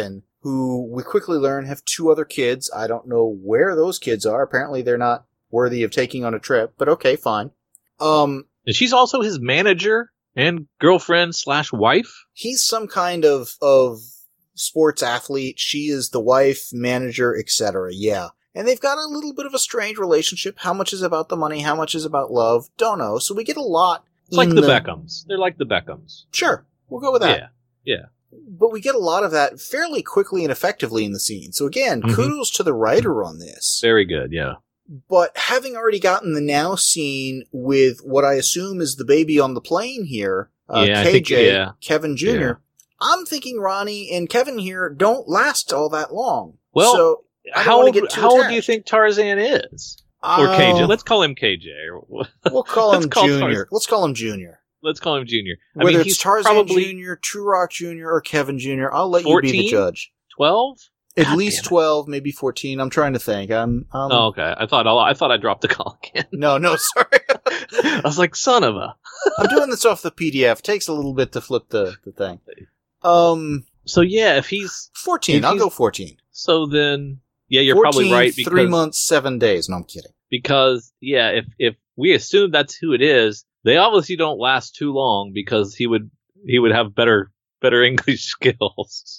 who we quickly learn have two other kids. I don't know where those kids are. Apparently they're not worthy of taking on a trip, but okay, fine. Um, and she's also his manager and girlfriend slash wife. He's some kind of, of sports athlete. She is the wife, manager, et cetera. Yeah. And they've got a little bit of a strange relationship. How much is about the money? How much is about love? Don't know. So we get a lot. It's like the, the Beckhams. They're like the Beckhams. Sure. We'll go with that. Yeah. Yeah. But we get a lot of that fairly quickly and effectively in the scene. So again, mm-hmm. kudos to the writer on this. Very good. Yeah. But having already gotten the now scene with what I assume is the baby on the plane here, uh, yeah, K J, think, yeah. Kevin Junior, yeah. I'm thinking Ronnie and Kevin here don't last all that long. Well, so how old, how old do you think Tarzan is? Uh, or K J? Let's call him K J. We'll call him call Junior. Tarzan. Let's call him Junior. Let's call him Junior. I Whether mean, it's he's Tarzan probably Junior, True Rock Junior, or Kevin Junior, I'll let fourteen? You be the judge. twelve? At God least twelve, maybe fourteen. I'm trying to think. I'm. I'm oh, okay. I thought I thought I dropped the call again. No, no, sorry. I was like, son of a. I'm doing this off the P D F. Takes a little bit to flip the, the thing. Um. So yeah, if he's fourteen, if I'll he's, go fourteen. So then, yeah, you're fourteen, probably right. Because, three months, seven days. No, I'm kidding. Because yeah, if if we assume that's who it is, they obviously don't last too long because he would he would have better better English skills.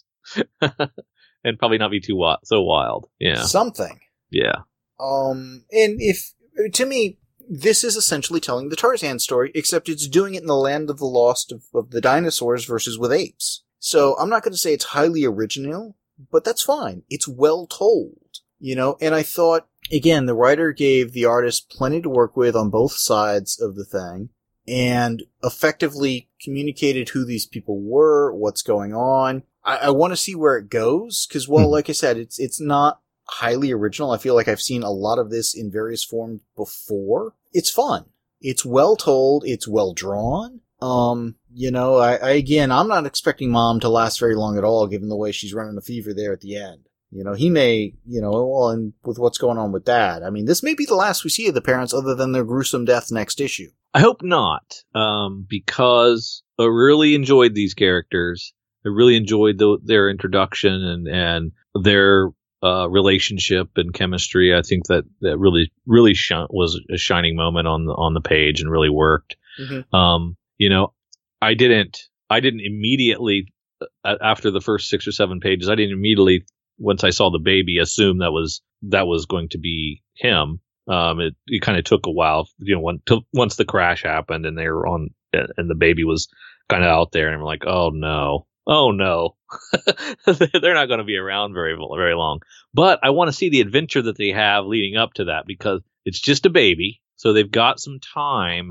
And probably not be too wild, so wild. Yeah. Something. Yeah. Um, and if, to me, this is essentially telling the Tarzan story, except it's doing it in the land of the lost of, of the dinosaurs versus with apes. So I'm not going to say it's highly original, but that's fine. It's well told, you know, and I thought, again, the writer gave the artist plenty to work with on both sides of the thing and effectively communicated who these people were, what's going on. I, I want to see where it goes, because, well, like I said, it's it's not highly original. I feel like I've seen a lot of this in various forms before. It's fun. It's well told. It's well drawn. Um, you know, I, I again, I'm not expecting Mom to last very long at all, given the way she's running a fever there at the end. You know, he may, you know, well, and with what's going on with Dad. I mean, this may be the last we see of the parents other than their gruesome death next issue. I hope not, um, because I really enjoyed these characters. I really enjoyed the, their introduction and, and their uh, relationship and chemistry. I think that, that really really sh- was a shining moment on the on the page and really worked. Mm-hmm. Um, you know, I didn't I didn't immediately uh, after the first six or seven pages. I didn't immediately once I saw the baby assume that was that was going to be him. Um, it it kind of took a while, you know, when, till, once the crash happened and they were on and the baby was kind of out there and I'm like, oh no. Oh no, they're not going to be around very, very long. But I want to see the adventure that they have leading up to that because it's just a baby. So they've got some time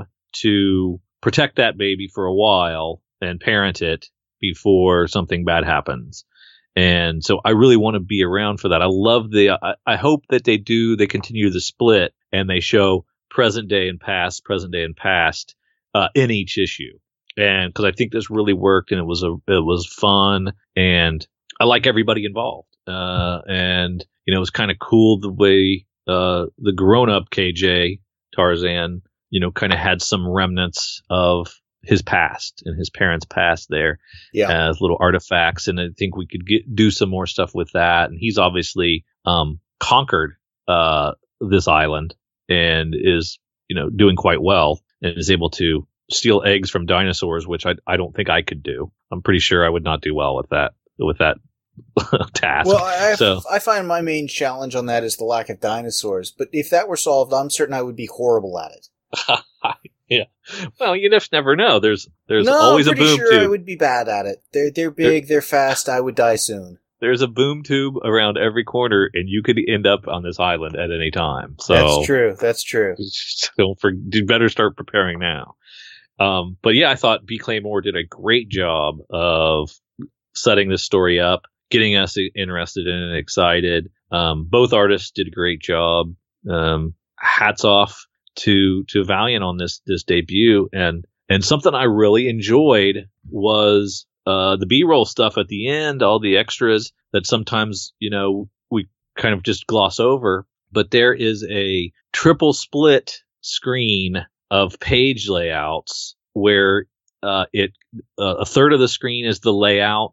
to protect that baby for a while and parent it before something bad happens. And so I really want to be around for that. I love the, I, I hope that they do, they continue the split and they show present day and past, present day and past uh, in each issue. And because I think this really worked and it was a it was fun and I like everybody involved. Uh, and you know it was kind of cool the way uh, the grown up K J Tarzan you know kind of had some remnants of his past and his parents' past there yeah. as little artifacts. And I think we could get, do some more stuff with that. And he's obviously um, conquered uh, this island and is you know doing quite well and is able to steal eggs from dinosaurs, which I I don't think I could do. I'm pretty sure I would not do well with that with that task. Well, I, so, I find my main challenge on that is the lack of dinosaurs. But if that were solved, I'm certain I would be horrible at it. Yeah. Well, you just never know. There's there's no, always I'm a boom sure tube. I would be bad at it. They're they're big, they're, they're fast. I would die soon. There's a boom tube around every corner, and you could end up on this island at any time. So that's true. That's true. Don't for, you better start preparing now. Um, but yeah, I thought B. Claymore did a great job of setting this story up, getting us interested in it, excited. Um, both artists did a great job. Um, hats off to to Valiant on this this debut, and and something I really enjoyed was uh, the B-roll stuff at the end, all the extras that sometimes you know we kind of just gloss over. But there is a triple split screen of page layouts where uh, it uh, a third of the screen is the layout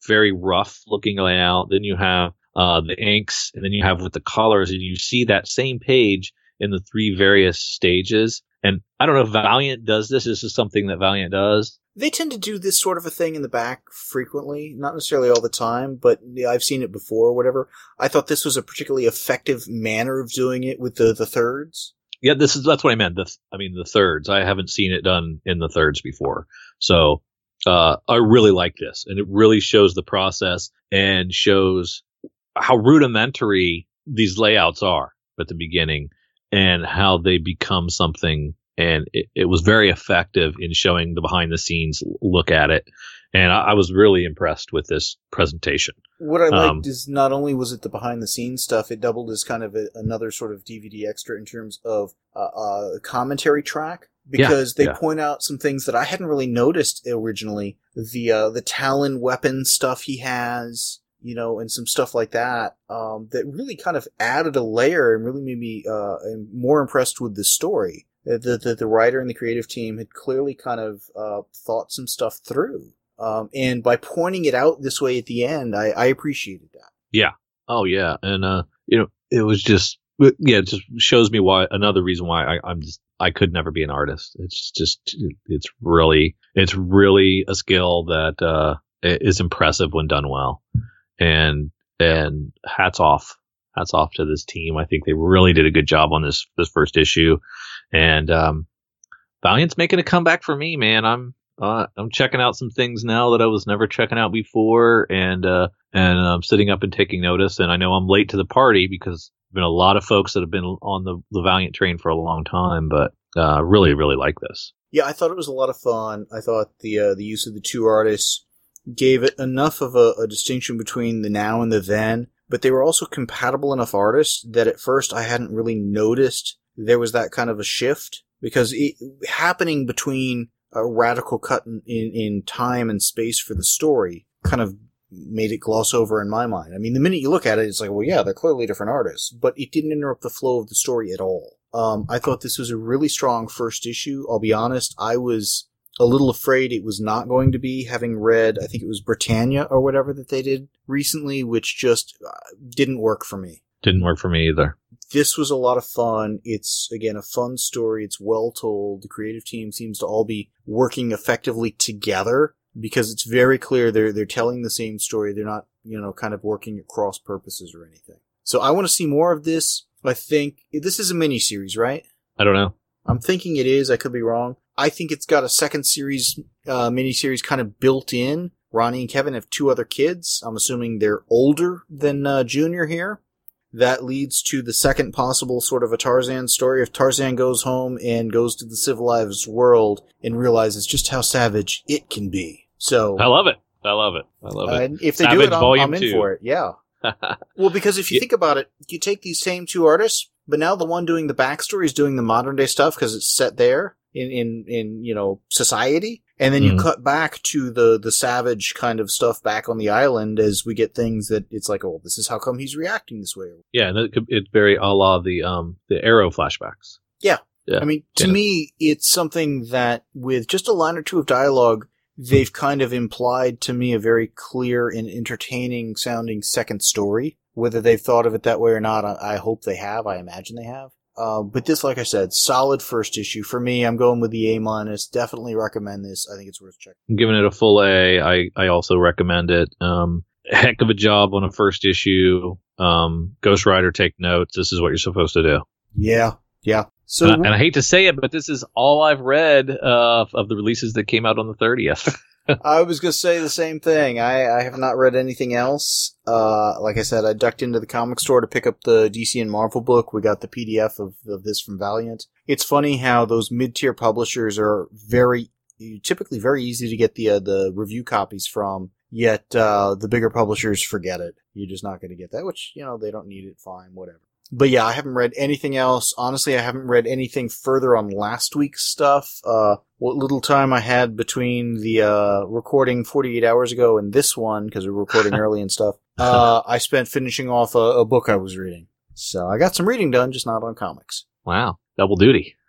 very rough looking layout. Then you have uh, the inks, and then you have with the colors, and you see that same page in the three various stages. And I don't know if Valiant does this. This is something that Valiant does. They tend to do this sort of a thing in the back frequently, not necessarily all the time, but yeah, I've seen it before or whatever. I thought this was a particularly effective manner of doing it with the, the thirds. Yeah, this is that's what I meant. The, I mean, the thirds. I haven't seen it done in the thirds before. So uh, I really like this. And it really shows the process and shows how rudimentary these layouts are at the beginning and how they become something. And it, it was very effective in showing the behind the scenes look at it. And I, I was really impressed with this presentation. What I liked um, is not only was it the behind the scenes stuff, it doubled as kind of a, another sort of D V D extra in terms of uh, a commentary track. Because yeah, they yeah. point out some things that I hadn't really noticed originally. The uh, the Talon weapon stuff he has, you know, and some stuff like that, um, that really kind of added a layer and really made me uh, more impressed with the story. The, the, the writer and the creative team had clearly kind of uh, thought some stuff through. Um, and by pointing it out this way at the end, I, I appreciated that. Yeah. Oh, yeah. And, uh, you know, it was just, yeah, it just shows me why, another reason why I, I'm just, I could never be an artist. It's just, it's really, it's really a skill that uh, is impressive when done well. And, and hats off. Hats off to this team. I think they really did a good job on this this first issue, and um, Valiant's making a comeback for me, man. I'm uh, I'm checking out some things now that I was never checking out before, and uh, and I'm sitting up and taking notice. And I know I'm late to the party because there's been a lot of folks that have been on the, the Valiant train for a long time, but uh, really really like this. Yeah, I thought it was a lot of fun. I thought the uh, the use of the two artists gave it enough of a, a distinction between the now and the then. But they were also compatible enough artists that at first I hadn't really noticed there was that kind of a shift. Because it, happening between a radical cut in, in, in time and space for the story kind of made it gloss over in my mind. I mean, the minute you look at it, it's like, well, yeah, they're clearly different artists. But it didn't interrupt the flow of the story at all. Um, I thought this was a really strong first issue. I'll be honest, I was a little afraid it was not going to be, having read, I think it was Britannia or whatever that they did recently, which just uh, didn't work for me. Didn't work for me either. This was a lot of fun. It's, again, a fun story. It's well told. The creative team seems to all be working effectively together because it's very clear they're they're telling the same story. They're not, you know, kind of working at cross purposes or anything. So I want to see more of this. I think this is a miniseries, right? I don't know. I'm thinking it is. I could be wrong. I think it's got a second series, uh, miniseries kind of built in. Ronnie and Kevin have two other kids. I'm assuming they're older than uh, Junior here. That leads to the second possible sort of a Tarzan story. If Tarzan goes home and goes to the civilized world and realizes just how savage it can be. So I love it. I love it. I love it. Uh, if they Savage do it, I'm, Volume I'm in two. for it. Yeah. Well, because if you Yeah. think about it, you take these same two artists, but now the one doing the backstory is doing the modern day stuff because it's set there in, in, in, you know, society. And then Mhm. you cut back to the, the savage kind of stuff back on the island as we get things that it's like, oh, this is how come he's reacting this way. Yeah, and it could- it's very a la the um the Arrow flashbacks. Yeah. Yeah. I mean, to Yeah. me, it's something that with just a line or two of dialogue, they've kind of implied to me a very clear and entertaining sounding second story. Whether they've thought of it that way or not, I, I hope they have. I imagine they have. Uh, but this, like I said, solid first issue. For me, I'm going with the A minus. Definitely recommend this. I think it's worth checking. I'm giving it a full A. I, I also recommend it. Um, heck of a job on a first issue. Um, Ghost Rider, take notes. This is what you're supposed to do. Yeah, yeah. So, And I, and I hate to say it, but this is all I've read uh, of the releases that came out on the thirtieth. I was going to say the same thing. I, I have not read anything else. Uh, like I said, I ducked into the comic store to pick up the D C and Marvel book. We got the P D F of, of this from Valiant. It's funny how those mid-tier publishers are very, typically very easy to get the, uh, the review copies from, yet, uh, the bigger publishers forget it. You're just not going to get that, which, you know, they don't need it, fine, whatever. But yeah, I haven't read anything else. Honestly, I haven't read anything further on last week's stuff. Uh, what little time I had between the, uh, recording forty-eight hours ago and this one, because we were recording early and stuff, uh, I spent finishing off a, a book I was reading. So I got some reading done, just not on comics. Wow. Double duty.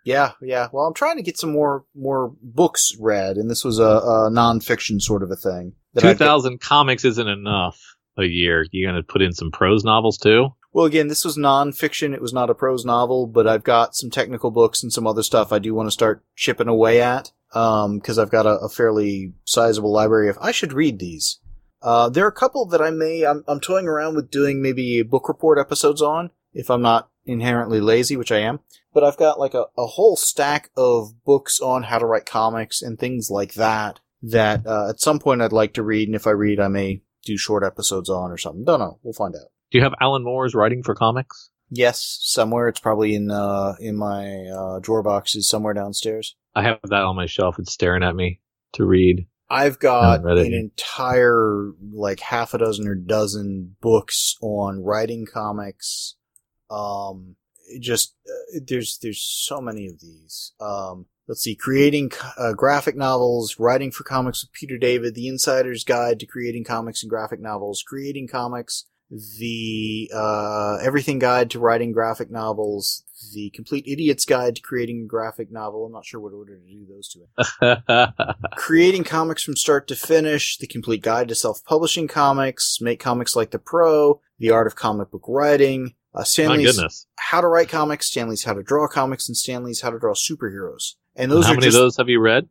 Yeah, yeah. Well, I'm trying to get some more more books read, and this was a, a nonfiction sort of a thing. Two thousand comics isn't enough a year. You gonna put in some prose novels too? Well, again, this was nonfiction. It was not a prose novel, but I've got some technical books and some other stuff I do want to start chipping away at, um, because I've got a, a fairly sizable library of. I should read these. Uh, there are a couple that I may. I'm, I'm toying around with doing maybe book report episodes on, if I'm not inherently lazy, which I am. But I've got like a, a whole stack of books on how to write comics and things like that that uh, at some point I'd like to read, and if I read, I may do short episodes on or something. Don't know. We'll find out. Do you have Alan Moore's writing for comics? Yes, somewhere. It's probably in uh, in my uh, drawer boxes somewhere downstairs. I have that on my shelf. It's staring at me to read. I've got an entire, like, half a dozen or dozen books on writing comics. Um, just, uh, there's, there's so many of these. Um, let's see, creating uh, graphic novels, writing for comics with Peter David, The Insider's Guide to Creating Comics and Graphic Novels, Creating Comics, the uh, Everything Guide to Writing Graphic Novels, The Complete Idiot's Guide to Creating a Graphic Novel. I'm not sure what order to do those two in. Creating Comics from Start to Finish, The Complete Guide to Self-Publishing Comics, Make Comics Like the Pro, The Art of Comic Book Writing, uh, Stanley's How to Write Comics, Stanley's How to Draw Comics, and Stanley's How to Draw Superheroes. And those and how are many just, of those have you read?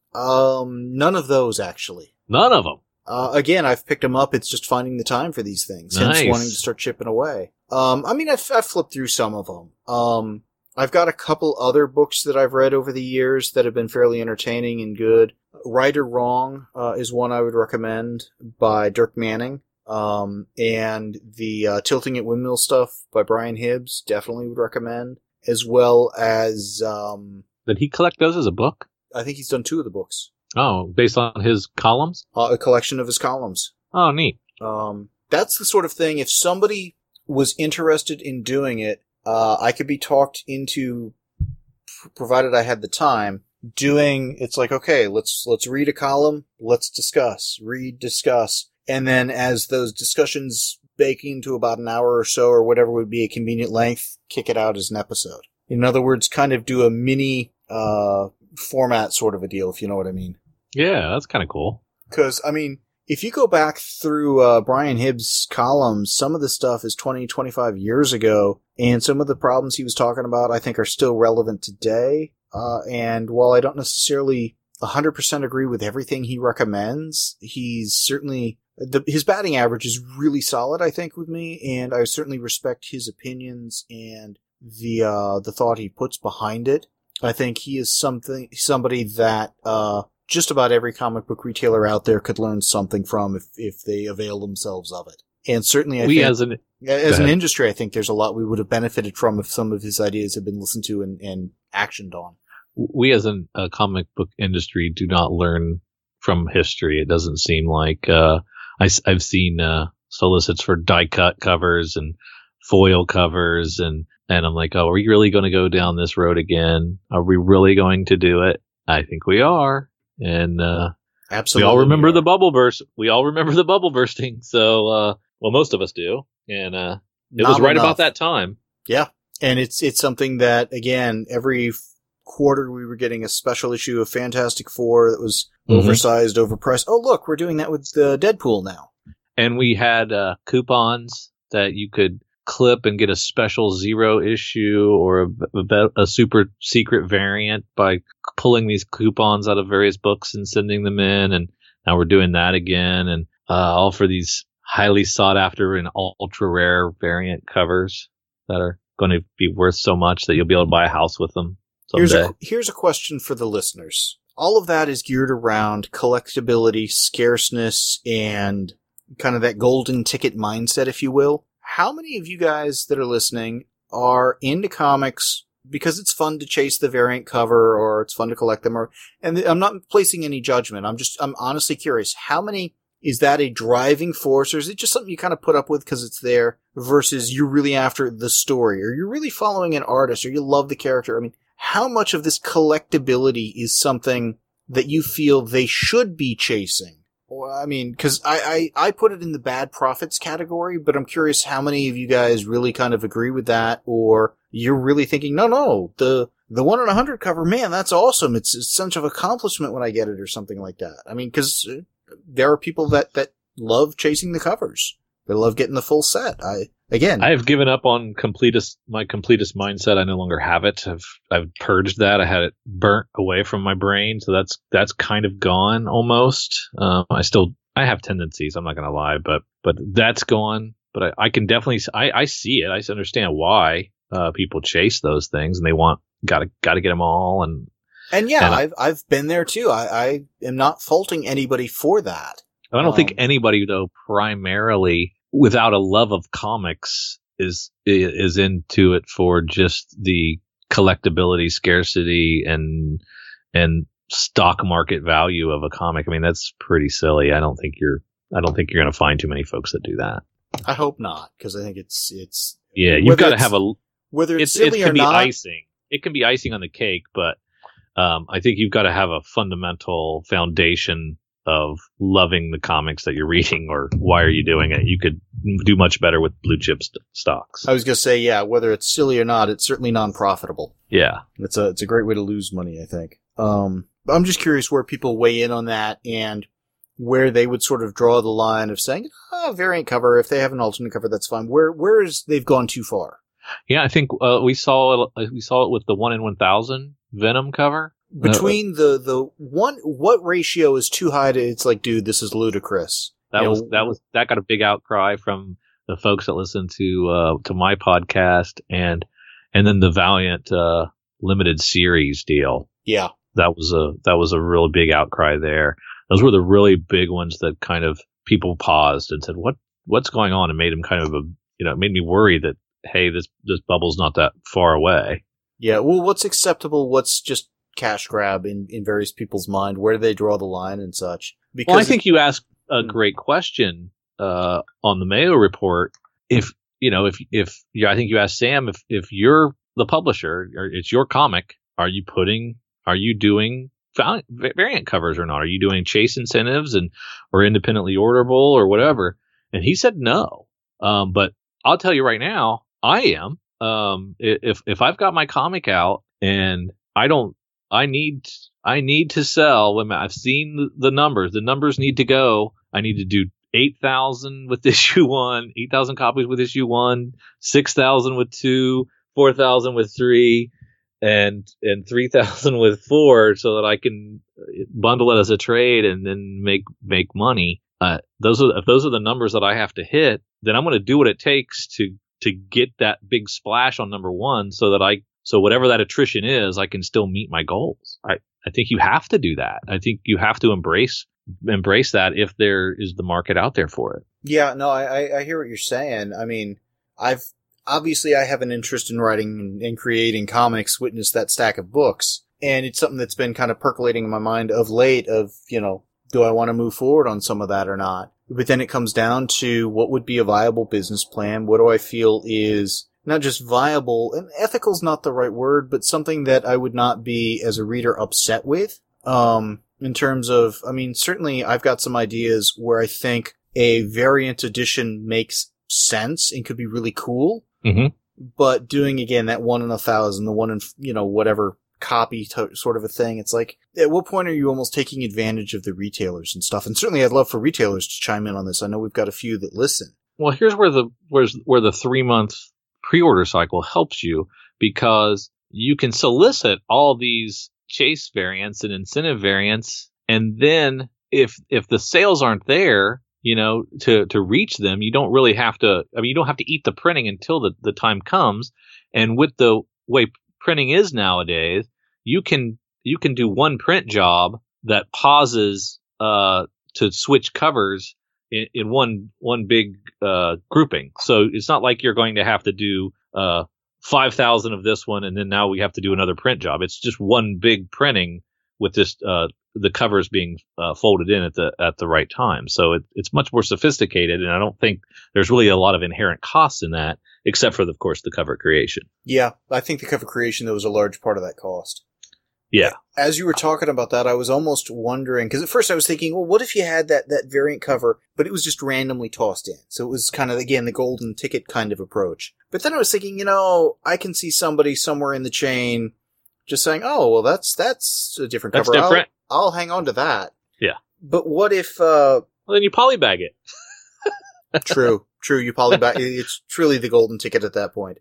Um, none of those, actually. None of them? Uh, again, I've picked them up. It's just finding the time for these things. Nice. Hence wanting to start chipping away. Um, I mean, I've, I've flipped through some of them. Um, I've got a couple other books that I've read over the years that have been fairly entertaining and good. Right or Wrong, uh, is one I would recommend by Dirk Manning. Um, and the, uh, Tilting at Windmill stuff by Brian Hibbs, definitely would recommend. As well as, um... Did he collect those as a book? I think he's done two of the books. Oh, based on his columns? Uh, a collection of his columns. Oh, neat. Um, that's the sort of thing, if somebody was interested in doing it, uh, I could be talked into, provided I had the time, doing, it's like, okay, let's, let's read a column, let's discuss, read, discuss, and then as those discussions bake into about an hour or so, or whatever would be a convenient length, kick it out as an episode. In other words, kind of do a mini, uh, format sort of a deal, if you know what I mean. Yeah, that's kind of cool. Because, I mean, if you go back through uh, Brian Hibbs' columns, some of the stuff is twenty, twenty-five years ago, and some of the problems he was talking about I think are still relevant today. Uh, and while I don't necessarily one hundred percent agree with everything he recommends, he's certainly... The, his batting average is really solid, I think, with me, and I certainly respect his opinions and the uh, the thought he puts behind it. I think he is something somebody that... Uh, just about every comic book retailer out there could learn something from if, if they avail themselves of it. And certainly I we think, as an, as an industry, I think there's a lot we would have benefited from if some of his ideas had been listened to and, and actioned on. We as a uh, comic book industry do not learn from history. It doesn't seem like, uh, I, I've seen, uh, solicits for die cut covers and foil covers and, and I'm like, oh, are we really going to go down this road again? Are we really going to do it? I think we are. And, uh, absolutely, we all remember the bubble burst. We all remember the bubble bursting. So, uh, well, most of us do. And, uh, it Not was right enough. About that time. Yeah. And it's, it's something that, again, every quarter we were getting a special issue of Fantastic Four that was mm-hmm. oversized, overpriced. Oh, look, we're doing that with uh, Deadpool now. And we had, uh, coupons that you could clip and get a special zero issue or a, a, a super secret variant by pulling these coupons out of various books and sending them in. And now we're doing that again. And uh, all for these highly sought after and ultra rare variant covers that are going to be worth so much that you'll be able to buy a house with them someday. Here's a, here's a question for the listeners. All of that is geared around collectability, scarceness, and kind of that golden ticket mindset, if you will. How many of you guys that are listening are into comics because it's fun to chase the variant cover or it's fun to collect them? Or, and I'm not placing any judgment. I'm just, I'm honestly curious. How many, is that a driving force or is it just something you kind of put up with because it's there versus you're really after the story or you're really following an artist or you love the character? I mean, how much of this collectability is something that you feel they should be chasing? Well, I mean, because I, I, I put it in the bad profits category, but I'm curious how many of you guys really kind of agree with that, or you're really thinking, no, no, the the one in a hundred cover, man, that's awesome. It's, it's such an accomplishment when I get it or something like that. I mean, because there are people that, that love chasing the covers. They love getting the full set. I again, I have given up on completist my completist mindset. I no longer have it. I've I've purged that. I had it burnt away from my brain, so that's that's kind of gone almost. Um, I still I have tendencies. I'm not going to lie, but but that's gone. But I, I can definitely I, I see it. I understand why uh, people chase those things and they want gotta gotta get them all and and yeah, and I've I've been there too. I, I am not faulting anybody for that. I don't um, think anybody though primarily without a love of comics is is into it for just the collectability, scarcity, and and stock market value of a comic. I mean, that's pretty silly. I don't think you're I don't think you're going to find too many folks that do that. I hope not, because I think it's it's yeah. You've got to have a whether it's, it's silly it can or be not. icing. It can be icing on the cake, but um, I think you've got to have a fundamental foundation of loving the comics that you're reading, or why are you doing it? You could do much better with blue chip st- stocks. I was going to say, yeah, whether it's silly or not, it's certainly non-profitable. Yeah. It's a, it's a great way to lose money, I think. Um, I'm just curious where people weigh in on that and where they would sort of draw the line of saying, ah, oh, variant cover, if they have an alternate cover, that's fine. Where, where is they've gone too far? Yeah, I think, uh, we saw it, we saw it with the one in one thousand Venom cover. Between uh, the, the one, what ratio is too high to, it's like, dude, this is ludicrous. That you was, know, that was, that got a big outcry from the folks that listen to, uh, to my podcast and, and then the Valiant, uh, limited series deal. Yeah. That was a, that was a real big outcry there. Those were the really big ones that kind of people paused and said, what, what's going on? And made them kind of a, you know, it made me worry that, hey, this, this bubble's not that far away. Yeah. Well, what's acceptable? What's just cash grab in, in various people's mind? Where do they draw the line and such? Because well, I think you asked a great question uh, on the Mayo report. If you know, if if yeah, I think you asked Sam if if you're the publisher or it's your comic, are you putting, are you doing variant covers or not? Are you doing chase incentives and or independently orderable or whatever? And he said no. Um, but I'll tell you right now, I am. Um, if if I've got my comic out and I don't. I need I need to sell. I've seen the numbers. The numbers need to go. I need to do eight thousand with issue one, eight thousand copies with issue one, six thousand with two, four thousand with three, and and three thousand with four, so that I can bundle it as a trade and then make make money. Uh, those are if those are the numbers that I have to hit, then I'm going to do what it takes to to get that big splash on number one, so that I. So whatever that attrition is, I can still meet my goals. I, I think you have to do that. I think you have to embrace embrace that if there is the market out there for it. Yeah, no, I, I hear what you're saying. I mean, I've obviously I have an interest in writing and creating comics, witness that stack of books. And it's something that's been kind of percolating in my mind of late of, you know, do I want to move forward on some of that or not? But then it comes down to what would be a viable business plan? What do I feel is not just viable, and ethical's not the right word, but something that I would not be, as a reader, upset with. Um, in terms of, I mean, certainly I've got some ideas where I think a variant edition makes sense and could be really cool. Mm-hmm. But doing, again, that one in a thousand, the one in, you know, whatever copy to, sort of a thing, it's like, at what point are you almost taking advantage of the retailers and stuff? And certainly I'd love for retailers to chime in on this. I know we've got a few that listen. Well, here's where the, where's, where the three month pre-order cycle helps you, because you can solicit all these chase variants and incentive variants, and then if if the sales aren't there, you know, to to reach them, you don't really have to. I mean, you don't have to eat the printing until the, the time comes. And with the way printing is nowadays, you can you can do one print job that pauses uh, to switch covers in, in one one big uh, grouping. So it's not like you're going to have to do uh, five thousand of this one, and then now we have to do another print job. It's just one big printing with this uh, the covers being uh, folded in at the at the right time. So it, it's much more sophisticated, and I don't think there's really a lot of inherent costs in that, except for, of course, the cover creation. Yeah, I think the cover creation, though, was a large part of that cost. Yeah. As you were talking about that, I was almost wondering, because at first I was thinking, well, what if you had that, that variant cover, but it was just randomly tossed in? So it was kind of, again, the golden ticket kind of approach. But then I was thinking, you know, I can see somebody somewhere in the chain just saying, "Oh, well, that's that's a different That's cover. different. I'll, I'll hang on to that." Yeah. But what if? Uh, Well, then you polybag it. true, true. You polybag. It's truly the golden ticket at that point.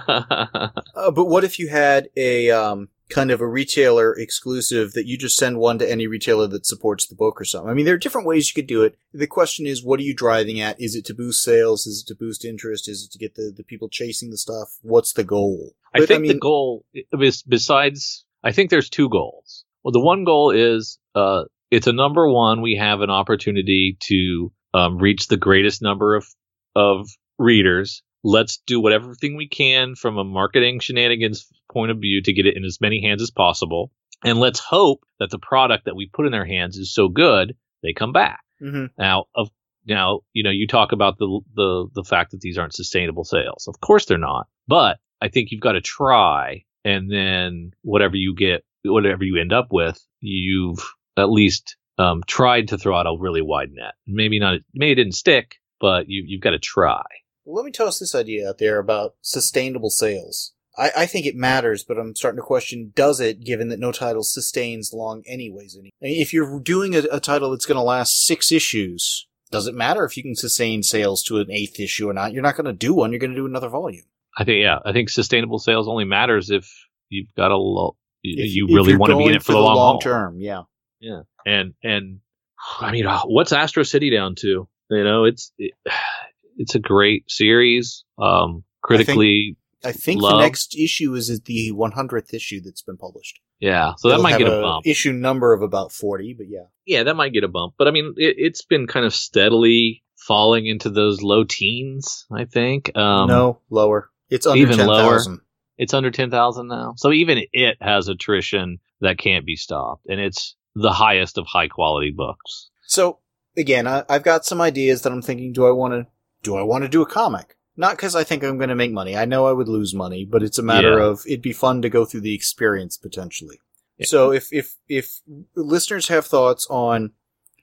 Uh, but what if you had a um, kind of a retailer exclusive that you just send one to any retailer that supports the book or something? I mean, there are different ways you could do it. The question is, what are you driving at? Is it to boost sales? Is it to boost interest? Is it to get the, the people chasing the stuff? What's the goal? I But, think I mean, the goal is, besides, I think there's two goals. Well, the one goal is, uh, it's a number one, we have an opportunity to um, reach the greatest number of, of readers. Let's do whatever thing we can from a marketing shenanigans point of view to get it in as many hands as possible. And let's hope that the product that we put in their hands is so good, they come back. mhm. Now, of now, you know, you talk about the the the fact that these aren't sustainable sales. Of course they're not. But I think you've got to try, and then whatever you get, whatever you end up with, you've at least um, tried to throw out a really wide net. Maybe not, maybe it didn't stick, but you you've got to try. Well, let me toss this idea out there about sustainable sales. I, I think it matters, but I'm starting to question, does it, given that no title sustains long anyways? Any, I mean, if you're doing a, a title that's going to last six issues, does it matter if you can sustain sales to an eighth issue or not? You're not going to do one. You're going to do another volume. I think yeah, I think sustainable sales only matters if you've got a lo- you, If, you if really you're want to be in going it for the long, haul. term, yeah. Yeah, and and I mean, uh, what's Astro City down to? You know, it's it, it's a great series. Um, critically, I think loved. the next issue is the one hundredth issue that's been published. Yeah, so that It'll might have get a a bump. issue number of about forty, but yeah. Yeah, that might get a bump. But I mean, it, it's been kind of steadily falling into those low teens, I think. Um, no, lower. It's under even ten lower. thousand. It's under ten thousand now. So even it has attrition that can't be stopped. And it's the highest of high quality books. So, again, I, I've got some ideas that I'm thinking, do I want to, do I want to do a comic? Not because I think I'm going to make money. I know I would lose money, but it's a matter Yeah. of, it'd be fun to go through the experience potentially. Yeah. So if, if, if listeners have thoughts on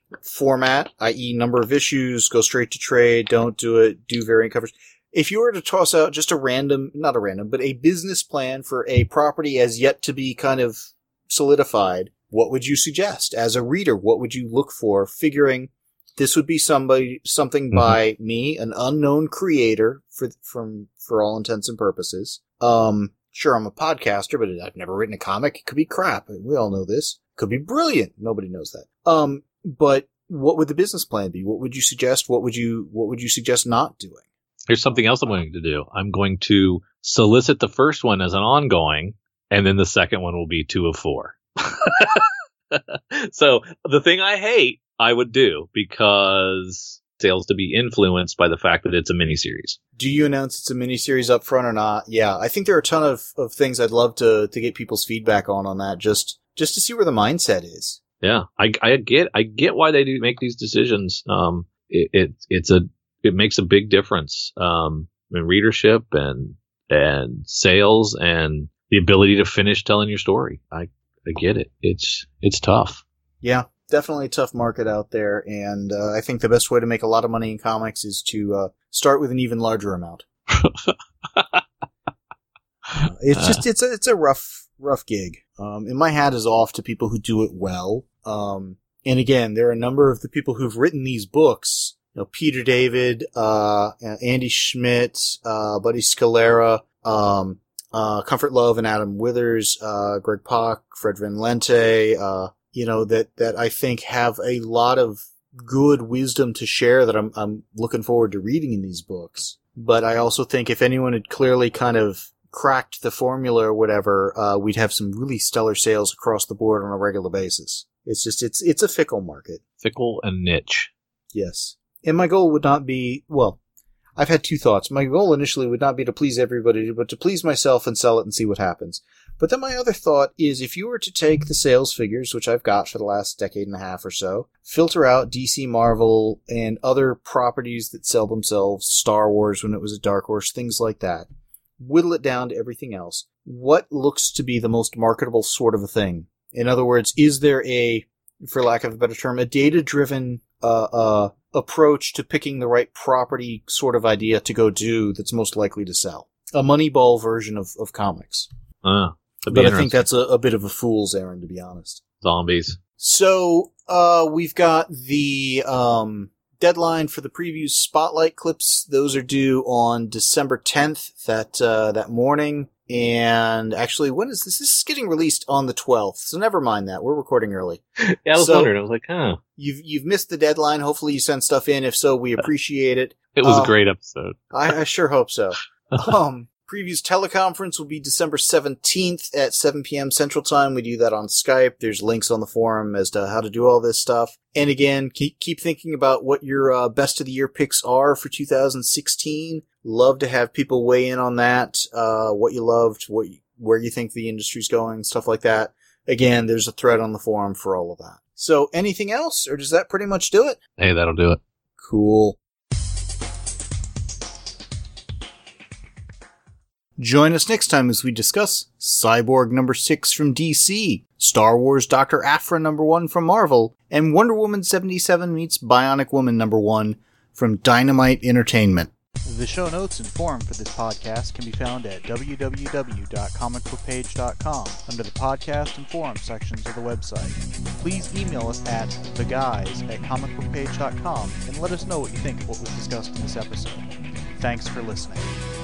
format, that is number of issues, go straight to trade, don't do it, do variant covers. If you were to toss out just a random, not a random, but a business plan for a property as yet to be kind of solidified, what would you suggest? As a reader, what would you look for, figuring this would be somebody, something Mhm. by me, an unknown creator for, from, for all intents and purposes. Um, sure, I'm a podcaster, but I've never written a comic. It could be crap. We all know this. Could be brilliant. Nobody knows that. Um, but what would the business plan be? What would you suggest? What would you, what would you suggest not doing? Here's something else I'm going to do. I'm going to solicit the first one as an ongoing, and then the second one will be two of four. So the thing I hate, I would do, because sales to be influenced by the fact that it's a miniseries. Do you announce it's a miniseries up front or not? Yeah, I think there are a ton of, of things I'd love to, to get people's feedback on on that, just just to see where the mindset is. Yeah, I, I get I get why they do make these decisions. Um, it, it it's a it makes a big difference um, in readership and and sales and the ability to finish telling your story. I I get it. It's it's tough. Yeah, definitely a tough market out there, and uh, I think the best way to make a lot of money in comics is to uh, start with an even larger amount. uh, it's just it's a it's a rough rough gig. Um, and my hat is off to people who do it well. Um, and again, there are a number of the people who've written these books. You know, Peter David, uh, Andy Schmidt, uh, Buddy Scalera, um, uh, Comfort Love and Adam Withers, uh, Greg Pak, Fred Van Lente, uh, you know, that, that I think have a lot of good wisdom to share that I'm, I'm looking forward to reading in these books. But I also think if anyone had clearly kind of cracked the formula or whatever, uh, we'd have some really stellar sales across the board on a regular basis. It's just, it's, it's a fickle market. Fickle and niche. Yes. And my goal would not be, well, I've had two thoughts. My goal initially would not be to please everybody, but to please myself and sell it and see what happens. But then my other thought is if you were to take the sales figures, which I've got for the last decade and a half or so, filter out D C, Marvel, and other properties that sell themselves, Star Wars when it was a Dark Horse, things like that, whittle it down to everything else, what looks to be the most marketable sort of a thing? In other words, is there a, for lack of a better term, a data-driven uh, uh, approach to picking the right property sort of idea to go do that's most likely to sell? A Moneyball version of, of comics. Uh, but I think that's a, a bit of a fool's errand, to be honest. Zombies. So, uh, we've got the, um, deadline for the previews spotlight clips. Those are due on December tenth, that, uh, that morning. And actually, when is this? This is getting released on the twelfth, so never mind that. We're recording early. Yeah, I was so wondering. I was like, huh. You've, you've missed the deadline. Hopefully you send stuff in. If so, we appreciate it. It was uh, a great episode. I, I sure hope so. um, Previews teleconference will be December seventeenth at seven p.m. Central Time. We do that on Skype. There's links on the forum as to how to do all this stuff. And again, keep, keep thinking about what your uh, best of the year picks are for two thousand sixteen. Love to have people weigh in on that, uh, what you loved, what you, where you think the industry's going, stuff like that. Again, there's a thread on the forum for all of that. So anything else, or does that pretty much do it? Hey, that'll do it. Cool. Join us next time as we discuss Cyborg number six from D C, Star Wars Doctor Aphra number one from Marvel, and Wonder Woman seventy-seven meets Bionic Woman number one from Dynamite Entertainment. The show notes and forum for this podcast can be found at w w w dot comic book page dot com under the podcast and forum sections of the website. Please email us at the guys at comic book page dot com and let us know what you think of what was discussed in this episode. Thanks for listening.